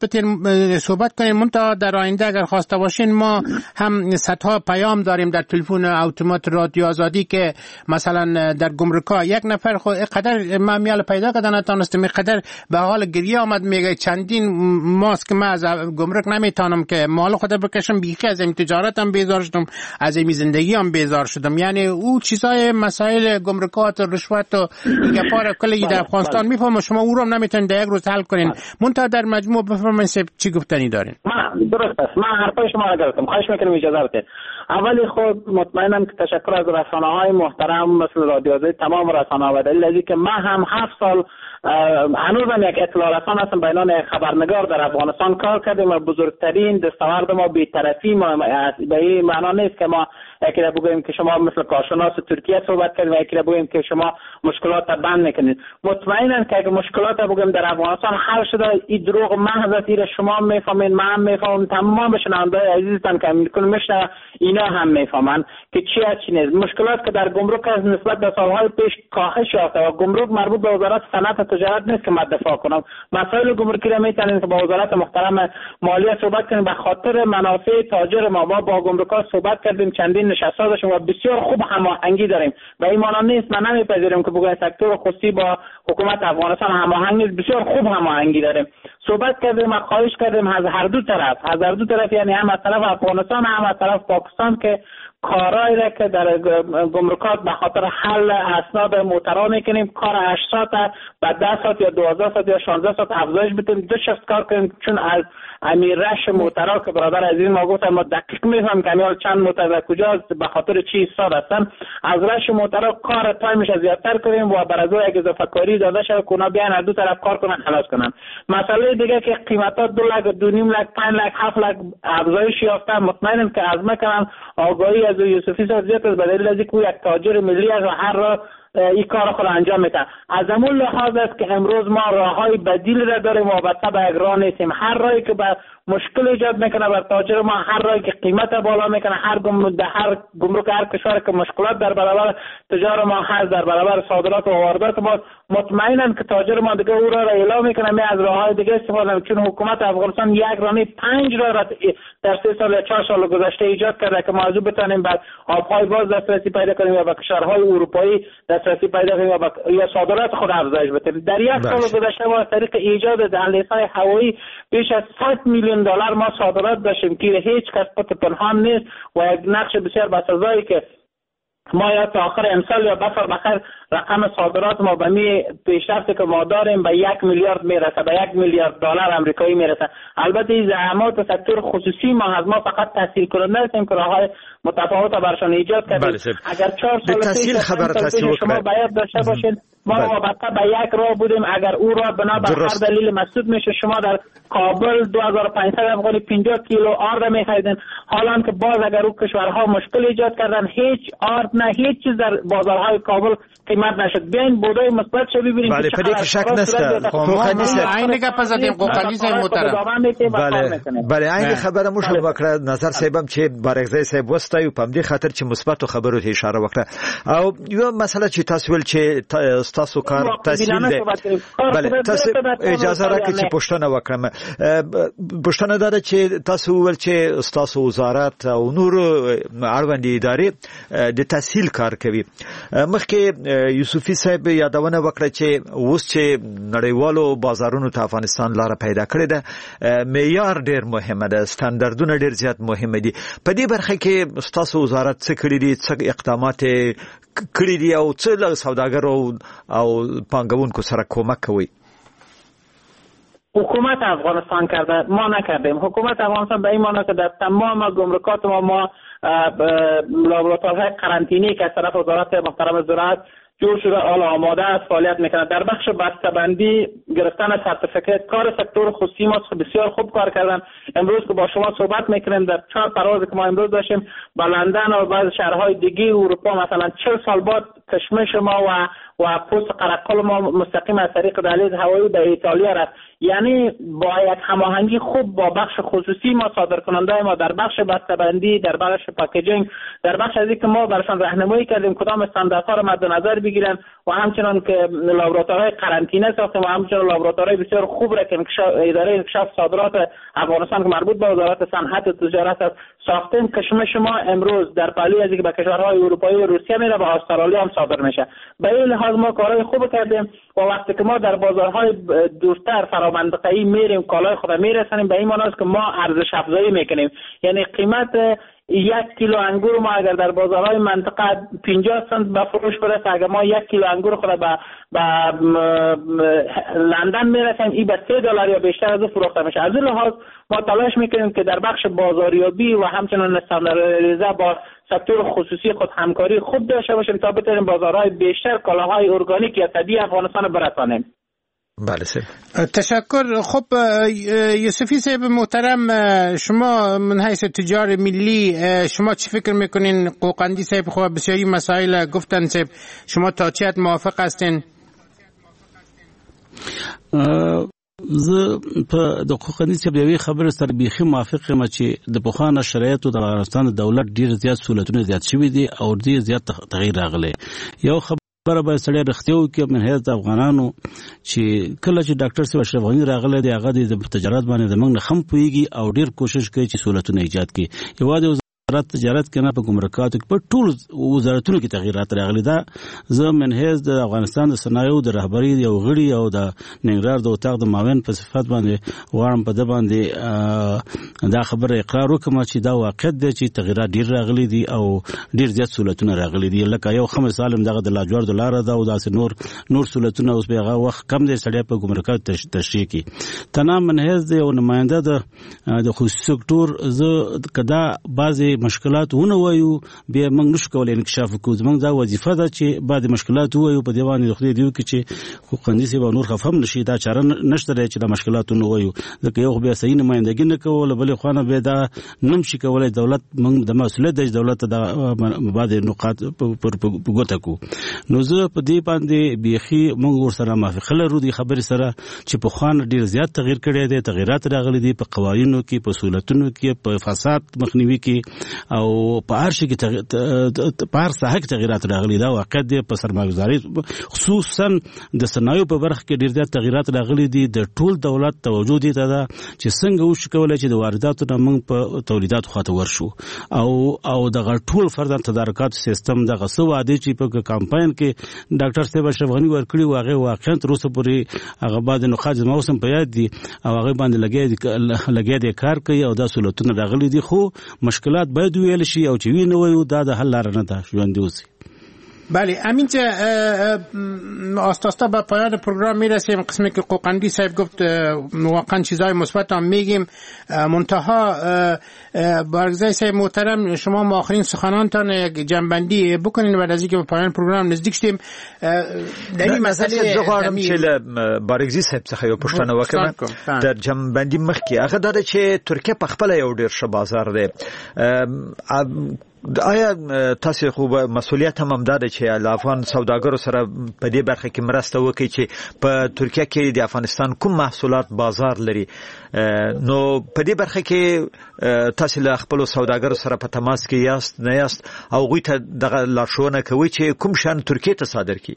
صحبت کنین. منتها در آینده اگر خواسته باشین ما هم صدها پیام داریم در تلفن اتومات رادیو آزادی که مثلا در گمرک‌ها یک نفر خود قدر ما میال پیدا کردن نتونستم، قدر به حال گریه آمد، میگه چندین ماست که من از گمرک نمیتونم که مال خودم بکشم، بیخی از این تجارتم بیزار شدم، از این زندگی هم بیزار شدم. یعنی او چیزای مسائل گمرکات و رشوت و گپار کلی در افغانستان میفهمم، شما او رو نمیتونید در یک روز حل کنین. منتها در مجموع بفرمایید چی گفتنی دارین؟ درست است، من حرفای شما را گرفتم، خواهش میکنم اجازه بدید. اولی خود مطمئنم که تشکر از رسانه‌های محترم مثل رادیو آزادی، تمام رسانه‌ها، و دلیل ازی که من هم 7 سال هنوزم یک اطلاع رسان هستم، به عنوان خبرنگار در افغانستان کار کردیم و بزرگترین دستاورد ما بی‌طرفی ما به این معنا نیست که ما یکی را بگوییم که شما مثل کارشناس ترکیه صحبت کردید و یکی را بگوییم که شما مشکلات را بند میکنید. مطمئنم که اگه مشکلات را بگوییم در افغانستان حل شده، این دروغ محض است، این شما میفهمید، من میفهمم، تمام شنونده‌های عزیزتان که میکنم اینا هم میفهمن که چی از چی نیست. مشکلات که در گمرک از نسبت به سالهای پیش کاهش یافته و گمرک مربوط به وزارت صنعت و تجارت نیست که من دفاع کنم. مسائل گمرکی را میتونید که با وزارت محترم مالیه صحبت کنیم. به خاطر منافع تاجر ما با گمرک‌ها صحبت کردیم، چندین نشست‌ها داشتیم و بسیار خوب هماهنگی داریم. به این معنی نیست، من نمیپذیرم که بگویم سکتور خصوصی با حکومت افغانستان هماهنگ نیست، بسیار خوب هماهنگی داریم. صحبت کردیم و خواهش کردیم از هر دو طرف، یعنی هم از طرف افغانستان هم از طرف پاکستان که کارایی را که در گمرکات به خاطر حل اسناد موترا میکنیم، کار 8 ساعت به 10 ساعت یا 12 ساعت یا 16 ساعت افزایش بدیم، 2 شفت کار کنیم، چون از امیر رش موترا که برادر عزیز ما گفتن ما دقیق میفهم که امیال چند موتر در کجاست، به خاطر چی ایستاد هستن، از رش موترا کار تایمش زیادتر کنیم و بر از او یک اضافه کاری داده شده که اونا بیان از دو طرف کار کنن خلاص کنن. مسئله دیگه که قیمتا 2 لک، 2.5 لک، 5 لک، 7 لک افزایش یافته، مطمئنم که از میکنن آگاهی از یوسفی صاحب زیاد است، به دلیل از اینکه یک تاجر ملی است و هر را این کار خود انجام میده. از همون لحاظ است که امروز ما راههای بدیل را داریم، وابسته به یک راه نیستیم. هر راهی که به مشکل ایجاد میکنه بر تاجر ما، هر راهی که قیمت بالا میکنه، هر گمرک هر کشور که مشکلات در برابر تجار ما هست، در برابر صادرات و واردات ما، مطمئنم که تاجر ما دیگه او را اعلام میکنه می از راههای دیگه استفاده، چون حکومت افغانستان یک راه 5 راه را در 3 سال یا 4 سال گذشته ایجاد کرده که ما بتونیم بر آبهای باز دسترسی پیدا کنیم و به کشورهای اروپایی دسترسی پیدا کنیم و یا صادرات خود افزایش بدیم. در یک سال گذشته با طریق ایجاد دهلیزهای هوایی بیش از 100 میلیون دلار ما صادرات داشتیم که هیچ کس پنهان نیست و یک نقش بسیار بسزایی که ما یا تا آخر امسال یا بسال بخیر رقم صادرات ما به می پیشرفتی که ما داریم به 1 میلیارد میرسه، به 1 میلیارد دلار آمریکایی میرسه. البته این زحمات سکتور خصوصی ما از ما فقط تحصیل کننده هستیم که راههای متفاوت برشان ایجاد کردیم. اگر 4 سال پیش شما باید داشته باشید ما وابسته به یک راه بودیم. اگر او راه بنا بر هر دلیل مسدود میشه شما در کابل 2500 افغانی 50 کیلو آرد میخریدین. حالا که باز اگر او کشورها مشکل ایجاد کردن هیچ آرد نه هیچ چیز در بازارهای کابل قیمت نشد. بیاین بودای مثبت شو ببینیم بله که پدی شک نسته خوخنیست این دیگه پس دیم خوخنیست محترم بله این خبره مو شو وکړه نظر صاحبم چې بارغزی صاحب وستایو په دې خاطر چې مثبت خبرو ته اشاره وکړه او یو مسله چې تاسو ول چې تاسو کار تحصیل دی. بله تاسو اجازه راکړئ چې پوښتنه وکړم. پوښتنه ده چې تاسو ول چې تاسو وزارت او نور اړوند ادارې د تحصیل کار کوي. مخکې یوسفی صاحب یادونه وکړه چې اوس چې نړیوالو بازارونو ته افغانستان لار پیدا کړې ده معیار ډیر مهمه ده ستاندردونه ډیر زیات مهمه دي. په دې برخه کې تاسو وزارت څه کړی دي څه اقدامات کړی دي او څه له سوداګرو او پانګونکو سره کومک کوي؟ حکومت افغانستان کرده ما نکردیم. حکومت افغانستان به این معنی که در تمام گمرکات ما لابراتوارهای قرنطینه‌ای که از طرف وزارت محترم زراعت جور شده حالا آماده است فعالیت میکنه. در بخش بسته‌بندی گرفتن سرتیفیکت کار سکتور خصوصی ما بسیار خوب کار کردن. امروز که با شما صحبت میکنیم در 4 پروازی که ما امروز داشتیم با لندن و بعض شهرهای دیگه اروپا مثلا 40 سال بعد کشمش ما و پوست قرقل ما مستقیم از طریق دهلیز هوایی به ایتالیا رفت. یعنی با یک هماهنگی خوب با بخش خصوصی ما صادرکننده ما در بخش بسته‌بندی در بخش پاکیجینگ در بخش از اینکه ما برشان راهنمایی کردیم کدام استانداردها را مد نظر بگیرن و همچنان که لابراتوارهای قرنطینه ساختیم و همچنان لابراتوارهای بسیار خوب را که اداره انکشاف صادرات افغانستان که مربوط به وزارت صنعت و تجارت است ساختیم. کشمش ما امروز در پهلوی از اینکه به کشورهای اروپایی و روسیه میره به استرالیا هم صادر میشه. به این لحاظ ما کارهای خوب کردیم و وقتی که ما در بازارهای دورتر فرامنطقه‌ای میریم کالای خود میرسونیم به این معنی است که ما ارزش افزایی میکنیم. یعنی قیمت 1 کیلو انگور ما اگر در بازارهای منطقه 50 سنت به فروش برسه اگر ما 1 کیلو انگور خود به لندن میرسیم این به $3 یا بیشتر از او فروخته میشه. از این لحاظ ما تلاش میکنیم که در بخش بازاریابی و همچنان استانداردیزه با سکتور خصوصی خود همکاری خوب داشته باشیم تا بتونیم بازارهای بیشتر کالاهای ارگانیک یا طبیعی افغانستان برسانیم. بله سر. تشکر. خب یوسفی صاحب محترم شما من حیث تجار ملی شما چی فکر میکنین؟ قوقندی صاحب خواه بسیاری مسائل گفتن صاحب شما تا چه حد موافق هستین؟ زه په د قوقندي صاحب یوې خبره سره بیخي موافق یم چې د پخوانه شرایطو د افغانستان د دولت ډیر زیات سہولتونه زیات شوي دي او ډیر زیات تغییر راغلی. یو خبره به سړی رښتیا وکړي من هیڅ د افغانانو چې کله چې ډاکټر صاحب اشرف غني راغلی دی هغه د تجارت باندې زموږ نه هم پوهېږي او ډیر کوشش کوي چې سہولتونه ایجاد کړي. یوازې وزارت تجارت کې نه په ګمرکاتو کې په ټول وزارتونو کې تغییرات راغلي. دا زه منحیز د افغانستان د صنایعو د رهبرۍ یو غړي او د ننګرهار د اتاق د معاون په صفت باندې غواړم په ده باندې دا خبره اقرار وکړم چې دا واقعیت دی چې تغییرات ډېر راغلي دي او ډېر زیات سہولتونه راغلي دي. لکه یو ښه مثال هم دغه د لاجوردو لاره ده او داسې نور سہولتونه اوس به هغه وخت کم دی سړی په ګمرکاتو تشریح کړي. تنها منحیز دی یو نماینده د خصوصي سکتور زه که دا بعضې مشکلات ونه وایو بیا موږ نشو کولی انکشاف وکړو. زموږ دا وظیفه ده چې بعضې مشکلات ووایو په دې باندې د خدای دې وکړي چې قوقندي صاحب او نور خفه هم نشي. دا چاره نشته دی چې دا مشکلات ونه وایو ځکه یو خو بیا صحیح نمایندګي نه کوو له بلې خوا نه بیا دا نه شي کولی دولت موږ د مسؤلیت دی چې دولت ته دا بعضې نقاط په ګوته کړو. نو زه په دې باندې بیخي موږ ورسره موافقه لرو دې خبرې سره چې پخوا نه ډېر زیات تغییر کړی دی تغییرات راغلي دي په قوانینو کې په سہولتونو کې په فساد مخنیوي کې او په هر شي کې په هر ساحه کې تغییرات راغلي. دا واقعیت دی په سرمایه‌ګذاري خصوصا د صنایعو په برخه کې ډېر زیات تغییرات راغلي دي. د ټول دولت توجه دې ته ده چې څنګه وشو کولی چې د وارداتو نه موږ په تولیداتو خواته ورشو او دغه ټول فرضاً تدارکاتو سیستم دغه څه وعدې چې په کمپاین کې ډاکټر صاحب اشرف غني ورکړي وو هغې واقعا تر اوسه پورې هغه بعضې نقاط زما اوس هم په یاد دي او هغې باندې لګیا دی کار کوي او دا سہولتونه راغلي دي. خو مشکلات باید ویل شي او چې وی نه وایو دا د حل لاره نه ده ژوندي اوسي. بله همینجا آستاستا به پایان پروگرام میرسیم. قسمی که قوقندی صاحب گفت واقعا چیزای مثبت هم میگیم، منتها بارگزای صاحب محترم شما آخرین سخنانتان یک جنبندی بکنین بعد از اینکه به پایان پروگرام نزدیک شدیم. در این مسئله دغارم چې بارگزای صاحب څخه یو پوښتنه وکړم در جنبندی مخکې هغه دا چې ترکیه په خپل یو ډیر ښه بازار دی. آیا تاسو خو مسؤلیت هم همداده چې افغان سوداګرو سره په دې برخه کې مرسته وکړي چې په ترکیه کې د افغانستان کوم محصولات بازار لري، نو په دې برخه کې تاسو له خپل سوداګرو سره په تماس کې یاست نه یاست او غوي ته دغه لارښوونه کوي چې کوم شان ترکیه ته صادر کړي؟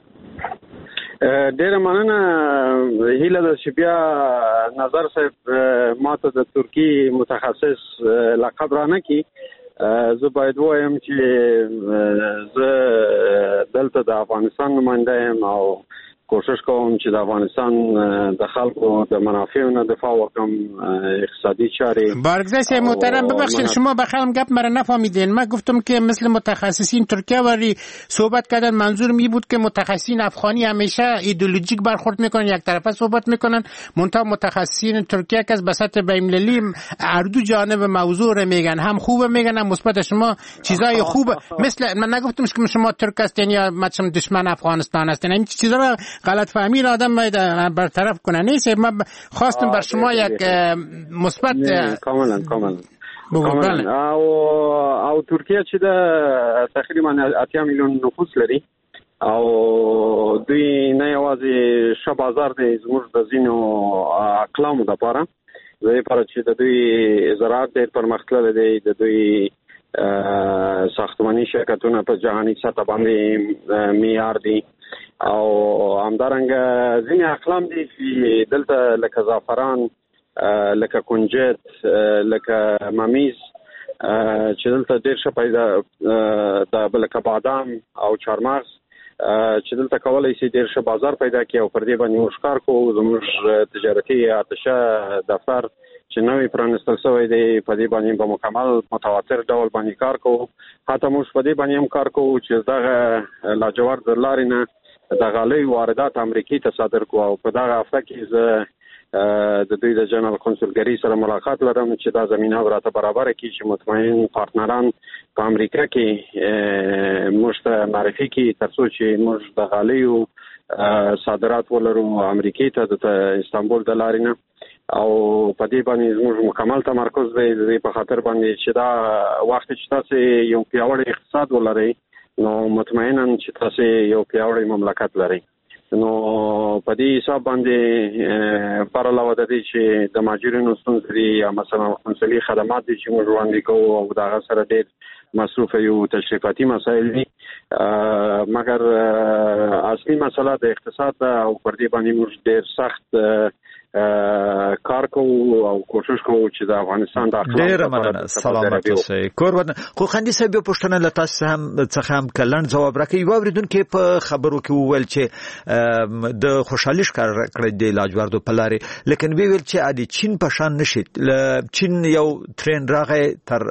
ډیره مننه هیله ده چې بیا نظر صاحب ماته د ترکی متخصص لقب را نکړي. زه باید وایم چې زه دلته د افغانستان نماینده یم او کوشش کوم چې د افغانستان د خلکو د منافعو نه دفاع وکم. اقتصادی چاره بارگزای محترم ببخشید شما بخیرم گپ مرا نفهمیدین. من گفتم که مثل متخصصین ترکیه وری صحبت کردن، منظور می بود که متخصصین افغانی همیشه ایدئولوژیک برخورد میکنن، یک طرفه صحبت میکنن، منتها متخصصین ترکیه که از بساط بین‌المللی هر دو جانب موضوع رو میگن، هم خوبه میگن هم مثبت. شما چیزای خوبه مثل من نگفتم که شما ترک هستین یا مثلا دشمن افغانستان هستین، این چیزا رو غلط فهمی را آدم برطرف کنه. نیست من خواستم بر شما یک مثبت کاملا او ترکیه چې د تقریبا 8 میلیون نفوس لري او دوی نه یوازې ښه بازار دی زموږ د ځینو اقلامو لپاره، د دې لپاره چې د دوی زراعت ډېر پرمختللی دی، د دوی ساختماني شرکتونه په جهاني سطح باندې معیار دي او همدارنګه ځینې اقلام دي چې دلته لکه زعفران، لکه کنجد، لکه ممیز چې دلته ډېر ښه پیدا د لکه بادام او چارمغز چې دلته کولای شي ډېر ښه بازار پیدا کړي او پر دې باندې موږ کار کوو. زموږ تجارتي آتشه دفتر چې نوې پرانستل شوی دی په دې باندې په مکمل متواتر ډول باندې کار کوو. حتی موږ په دې باندې هم کار کوو چې دغه لاجورد د لارې نه د غالۍ واردات امریکای ته صادر کوو او په دغه هفته کې زه د دوی د جنرال کنسولګری سره ملاقات لرم چې دا زمينه راته برابر کړي چې مطمئن پارتنران په امریکا کې موږ ته معرفي کړي ترڅو چې موږ د غالیو صادرات ولرو امریکای ته د استانبول د لارې نه او په دې باندې موږ مکمل تمرکز دی په خاطر باندې چې دا وخت چې تاسو یو پیاوړی اقتصاد ولرئ نو مطمئنا چې تاسو یو پیاوړی مملکت لرئ. نو په دې حساب باندې پر علاوه د دې چې د ماجرینو ستونزې یا مثلا قونسلي خدمات دي چې موږ وړاندې کوو او دا سره ډېر مصروف یو تشریفاتي مسایل دي، مګر اصلي مسله د اقتصاد او پر دې باندې موږ ډېر سخت کار کوو او کوشش کوو چې د افغانستان د اقلام ډېر مننه. سلامت اوسئ. قربان خو خندي صاحب پوښتنه له تاسو هم څخه هم کلن جواب راکړي. یو اوریدونکو په خبرو کې وویل چې د خوشحالي ښکار کړی دی لاجوردو په لارې، لیکن ویل چې ادي چین په شان نشي. چین یو ترين راغی تر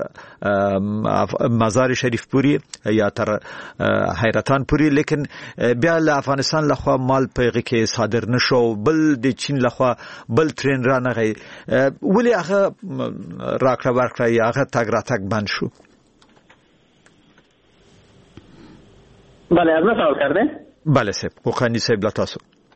مزار شریف پوری یا تر حیرتان پوری، لیکن بیا له افغانستان لخوا مال پیغه کې صادر نشو، بل د چین لخوا بل ترين را نغی. ولی هغه راکړه ورکړه یا هغه تاګ را تاګ بند شو؟ بله از من سوال کرده؟ بله صاحب قوقندی صاحب لاتاسو.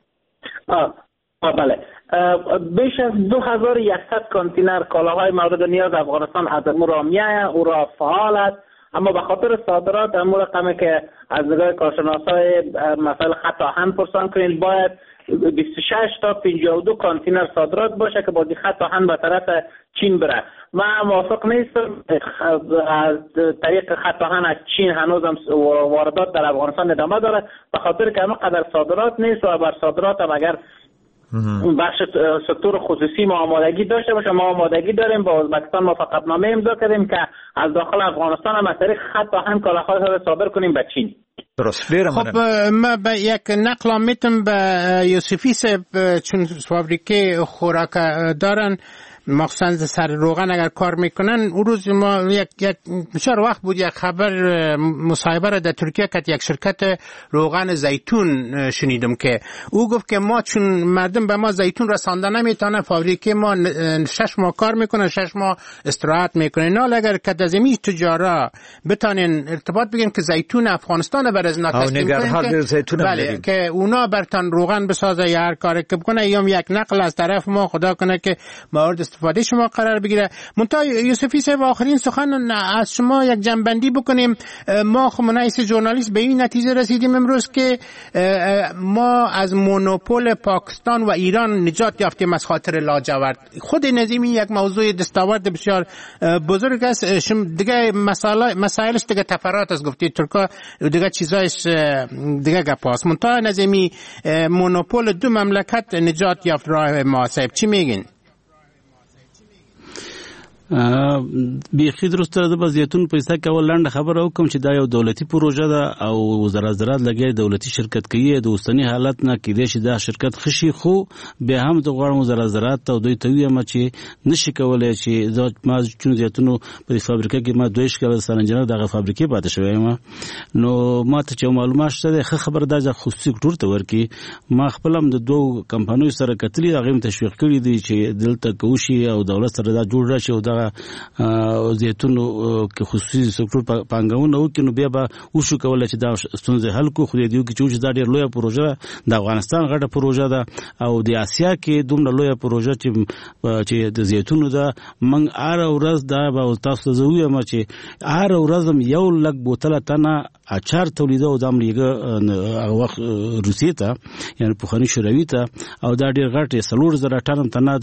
بله بیش از 2100 کانتینر کالاهای مورد نیاز افغانستان از رامیه او را فعال است، اما به خاطر صادرات امور رقمی که از نگاه کارشناسای مسائل خط آهن پرسان کنید باید 26 تا 52 کانتینر صادرات باشه که بازی خط آهن به طرف چین بره. من موافق نیستم از طریق خط آهن از چین هنوز هم واردات در افغانستان ادامه داره به خاطر که همقدر صادرات نیست و بر صادرات هم اگر بخش سکتور خصوصی ما آمادگی داشته باشه. ما آمادگی داریم با ازبکستان موافقتنامه امضا کردیم که از داخل افغانستان هم از طریق خط آهن کالاهای را صادر کنیم به چین. خب ما به یک نقل میتم به یوسفی صاحب چون فابریکه خوراک دارن مخصوصا سر روغن اگر کار میکنن، اون روز ما یک بسیار وقت بود یک خبر مصاحبه را در ترکیه که یک شرکت روغن زیتون شنیدم که او گفت که ما چون مردم به ما زیتون رسانده نمیتونه، فابریکه ما 6 ماه کار میکنه، 6 ماه استراحت میکنه. نه اگر که از این تجارا بتانین ارتباط بگیرن که زیتون افغانستان بر از ناتسلیم کنن، بله که اونا برتان روغن بسازه یا هر کاری که بکنه، یا یک نقل از طرف ما خدا کنه که مورد استفاده شما قرار بگیره. منتها یوسفی صاحب آخرین سخن از شما یک جنبندی بکنیم. ما خمینی ژورنالیست به این نتیجه رسیدیم امروز که ما از مونوپول پاکستان و ایران نجات یافتیم از خاطر لاجورد. خود نظیمی یک موضوع دستاورد بسیار بزرگ است. دیگه مسائلش دیگه تفرات است، گفتید ترکا دیگه چیزایش دیگه گپاست. منتها نظیمی مونوپول دو مملکت نجات یافت راه ما. صاحب چی میگین؟ بیخي درسته ده. به زیتون پیسې کول لنډه خبره وکم چې دا یو دولتي پروژه ده او وزارت زراعت لګي دولتي شرکت کوي. د اوسنی حالت نه کېدای شي دا شرکت خشي، خو بیا هم د غواړم وزارت زراعت ته دوی ته ویم چې نشي کولای چې ما چون زیتونو په فابریکه کې ما 2 کال سرانجنر دغه فابریکې پاتې شوی ما، نو ما ته چې معلومات شته خبر دا خصوصي سکتور ته ورکی. ما خپل هم د 2 کمپانیو سره کتلی، هغه تشویق کړی دي چې دلته کوشي او دولت سره دا جوړ راشي او زیتونو کې خصوصي سکتور پانګونه وکړي، نو بیا به وشو کولای چې دا ستونزې حل کو. خو دیو کې چې دا ډېر لویه پروژه د افغانستان غټه پروژه ده او د آسیا کې دومره لویه پروژه چې د زیتونو ده. من هر ورځ دا به تاسو ته وایم چې هر ورځ یو لک بوتله تنه اچار تولیدو د امریکا هغه وخت روسیې ته یعنی پخواني شوروي ته، او دا ډېر غټ 4000 ټن تنه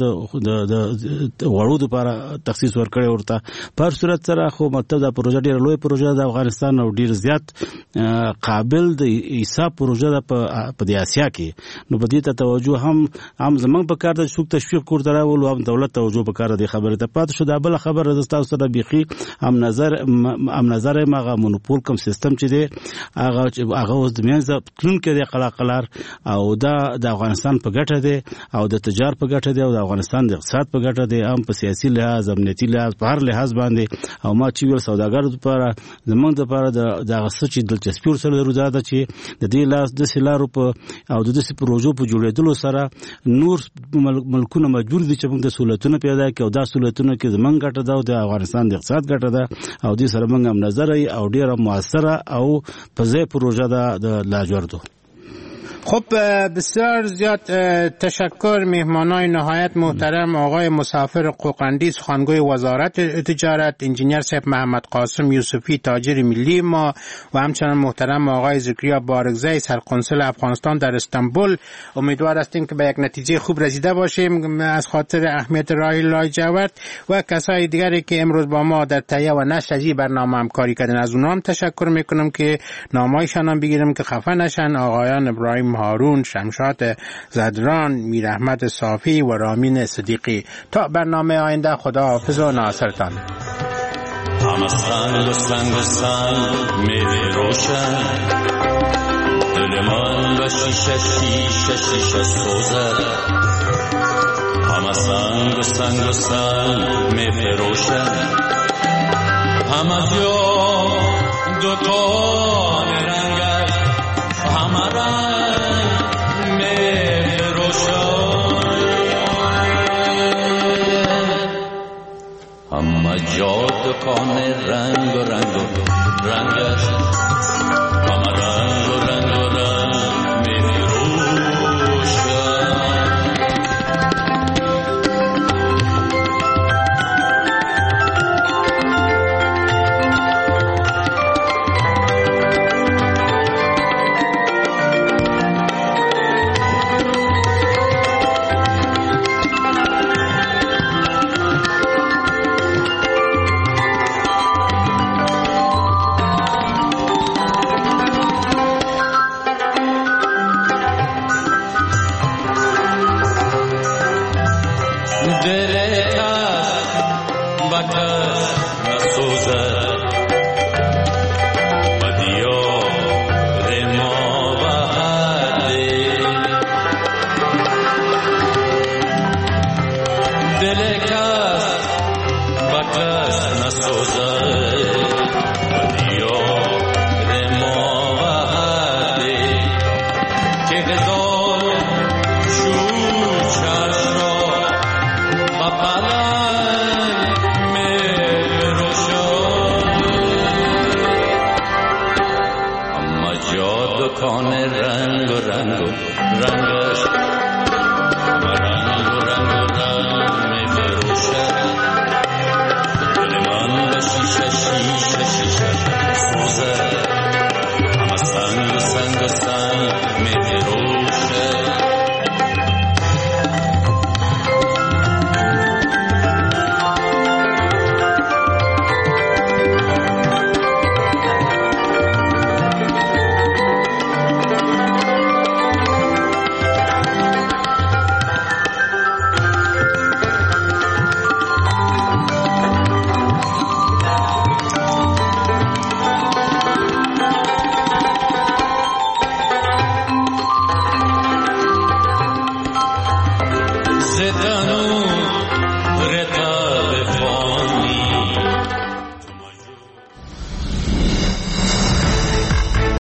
د غوړو لپاره تخصیص ورکړی ورته. په هر صورت سره خو مطلب دا پروژه ډېر لوی پروژه د افغانستان او ډېر زیات قابل د حساب پروژه ده په د آسیا کې. نو په دې ته توجه هم زمونږ په کار د څوک تشویق کور دراول او دولت توجه په کار د خبره ته پات شو. دا بل خبره د تاسو سره بيخي هم نظر ماغه مونوپول کوم سیستم چې دی هغه اوس د میانځ تلون کې د قلاقلار او دا د افغانستان په ګټه دی او د تجارت په ګټه دی او د افغانستان د اقتصاد په ګټه دی، هم په سیاسي لحاظ امنیتي لحاظ په هر لحاظ باندې. او ما چې ویل سوداګر لپاره زمونږ لپاره د غصه چې دلچسپي ورسره لرو دا چې د دې لاس د سلارو په او د دې پروژو په جوړېدلو سره نور ملکونه مجبور دي چې موږ د سہولتونو پیدا کړو. دا سہولتونه کې زمونږ ګټه ده او د افغانستان د اقتصاد ګټه ده او دې سره موږ هم نظر او ډیره موثره او په ځای پروژه ده د لاجوردو. خب بسیار زیاد تشکر. مهمانای نهایت محترم آقای مسافر قوقندی سخنگوی وزارت تجارت، انجینیر صاحب محمد قاسم یوسفی تاجر ملی ما و همچنان محترم آقای زکریا بارگزی سرقنصل افغانستان در استانبول. امیدوار هستیم که به یک نتیجه خوب رسیده باشیم از خاطر اهمیت راه لاجورد و کسای دیگری که امروز با ما در تهیه و نشر این برنامه همکاری کردن. از اونها هم تشکر میکنم که نامایشان هم بگیرم که خفه نشن. آقایان ابراهیم هارون، شمشاد زدران، میر احمد صافی و رامین صدیقی. تا برنامه آینده خدا حافظ و ناصرتان. همه سنگ میوه روشن، دل من به شیشه سوزد. همه سنگ میوه روشن، همه جا دوتان رنگ است، همه رنگ میوه روشن، همه جا دکان رنگ و رنگ است، همه رنگ و رنگ میوه روشن. دکان رنگ و رنگ و رنگش همه رنگ و رنگ و رنگ می فروشد دل من به شیشه شیشه شیشه سوزد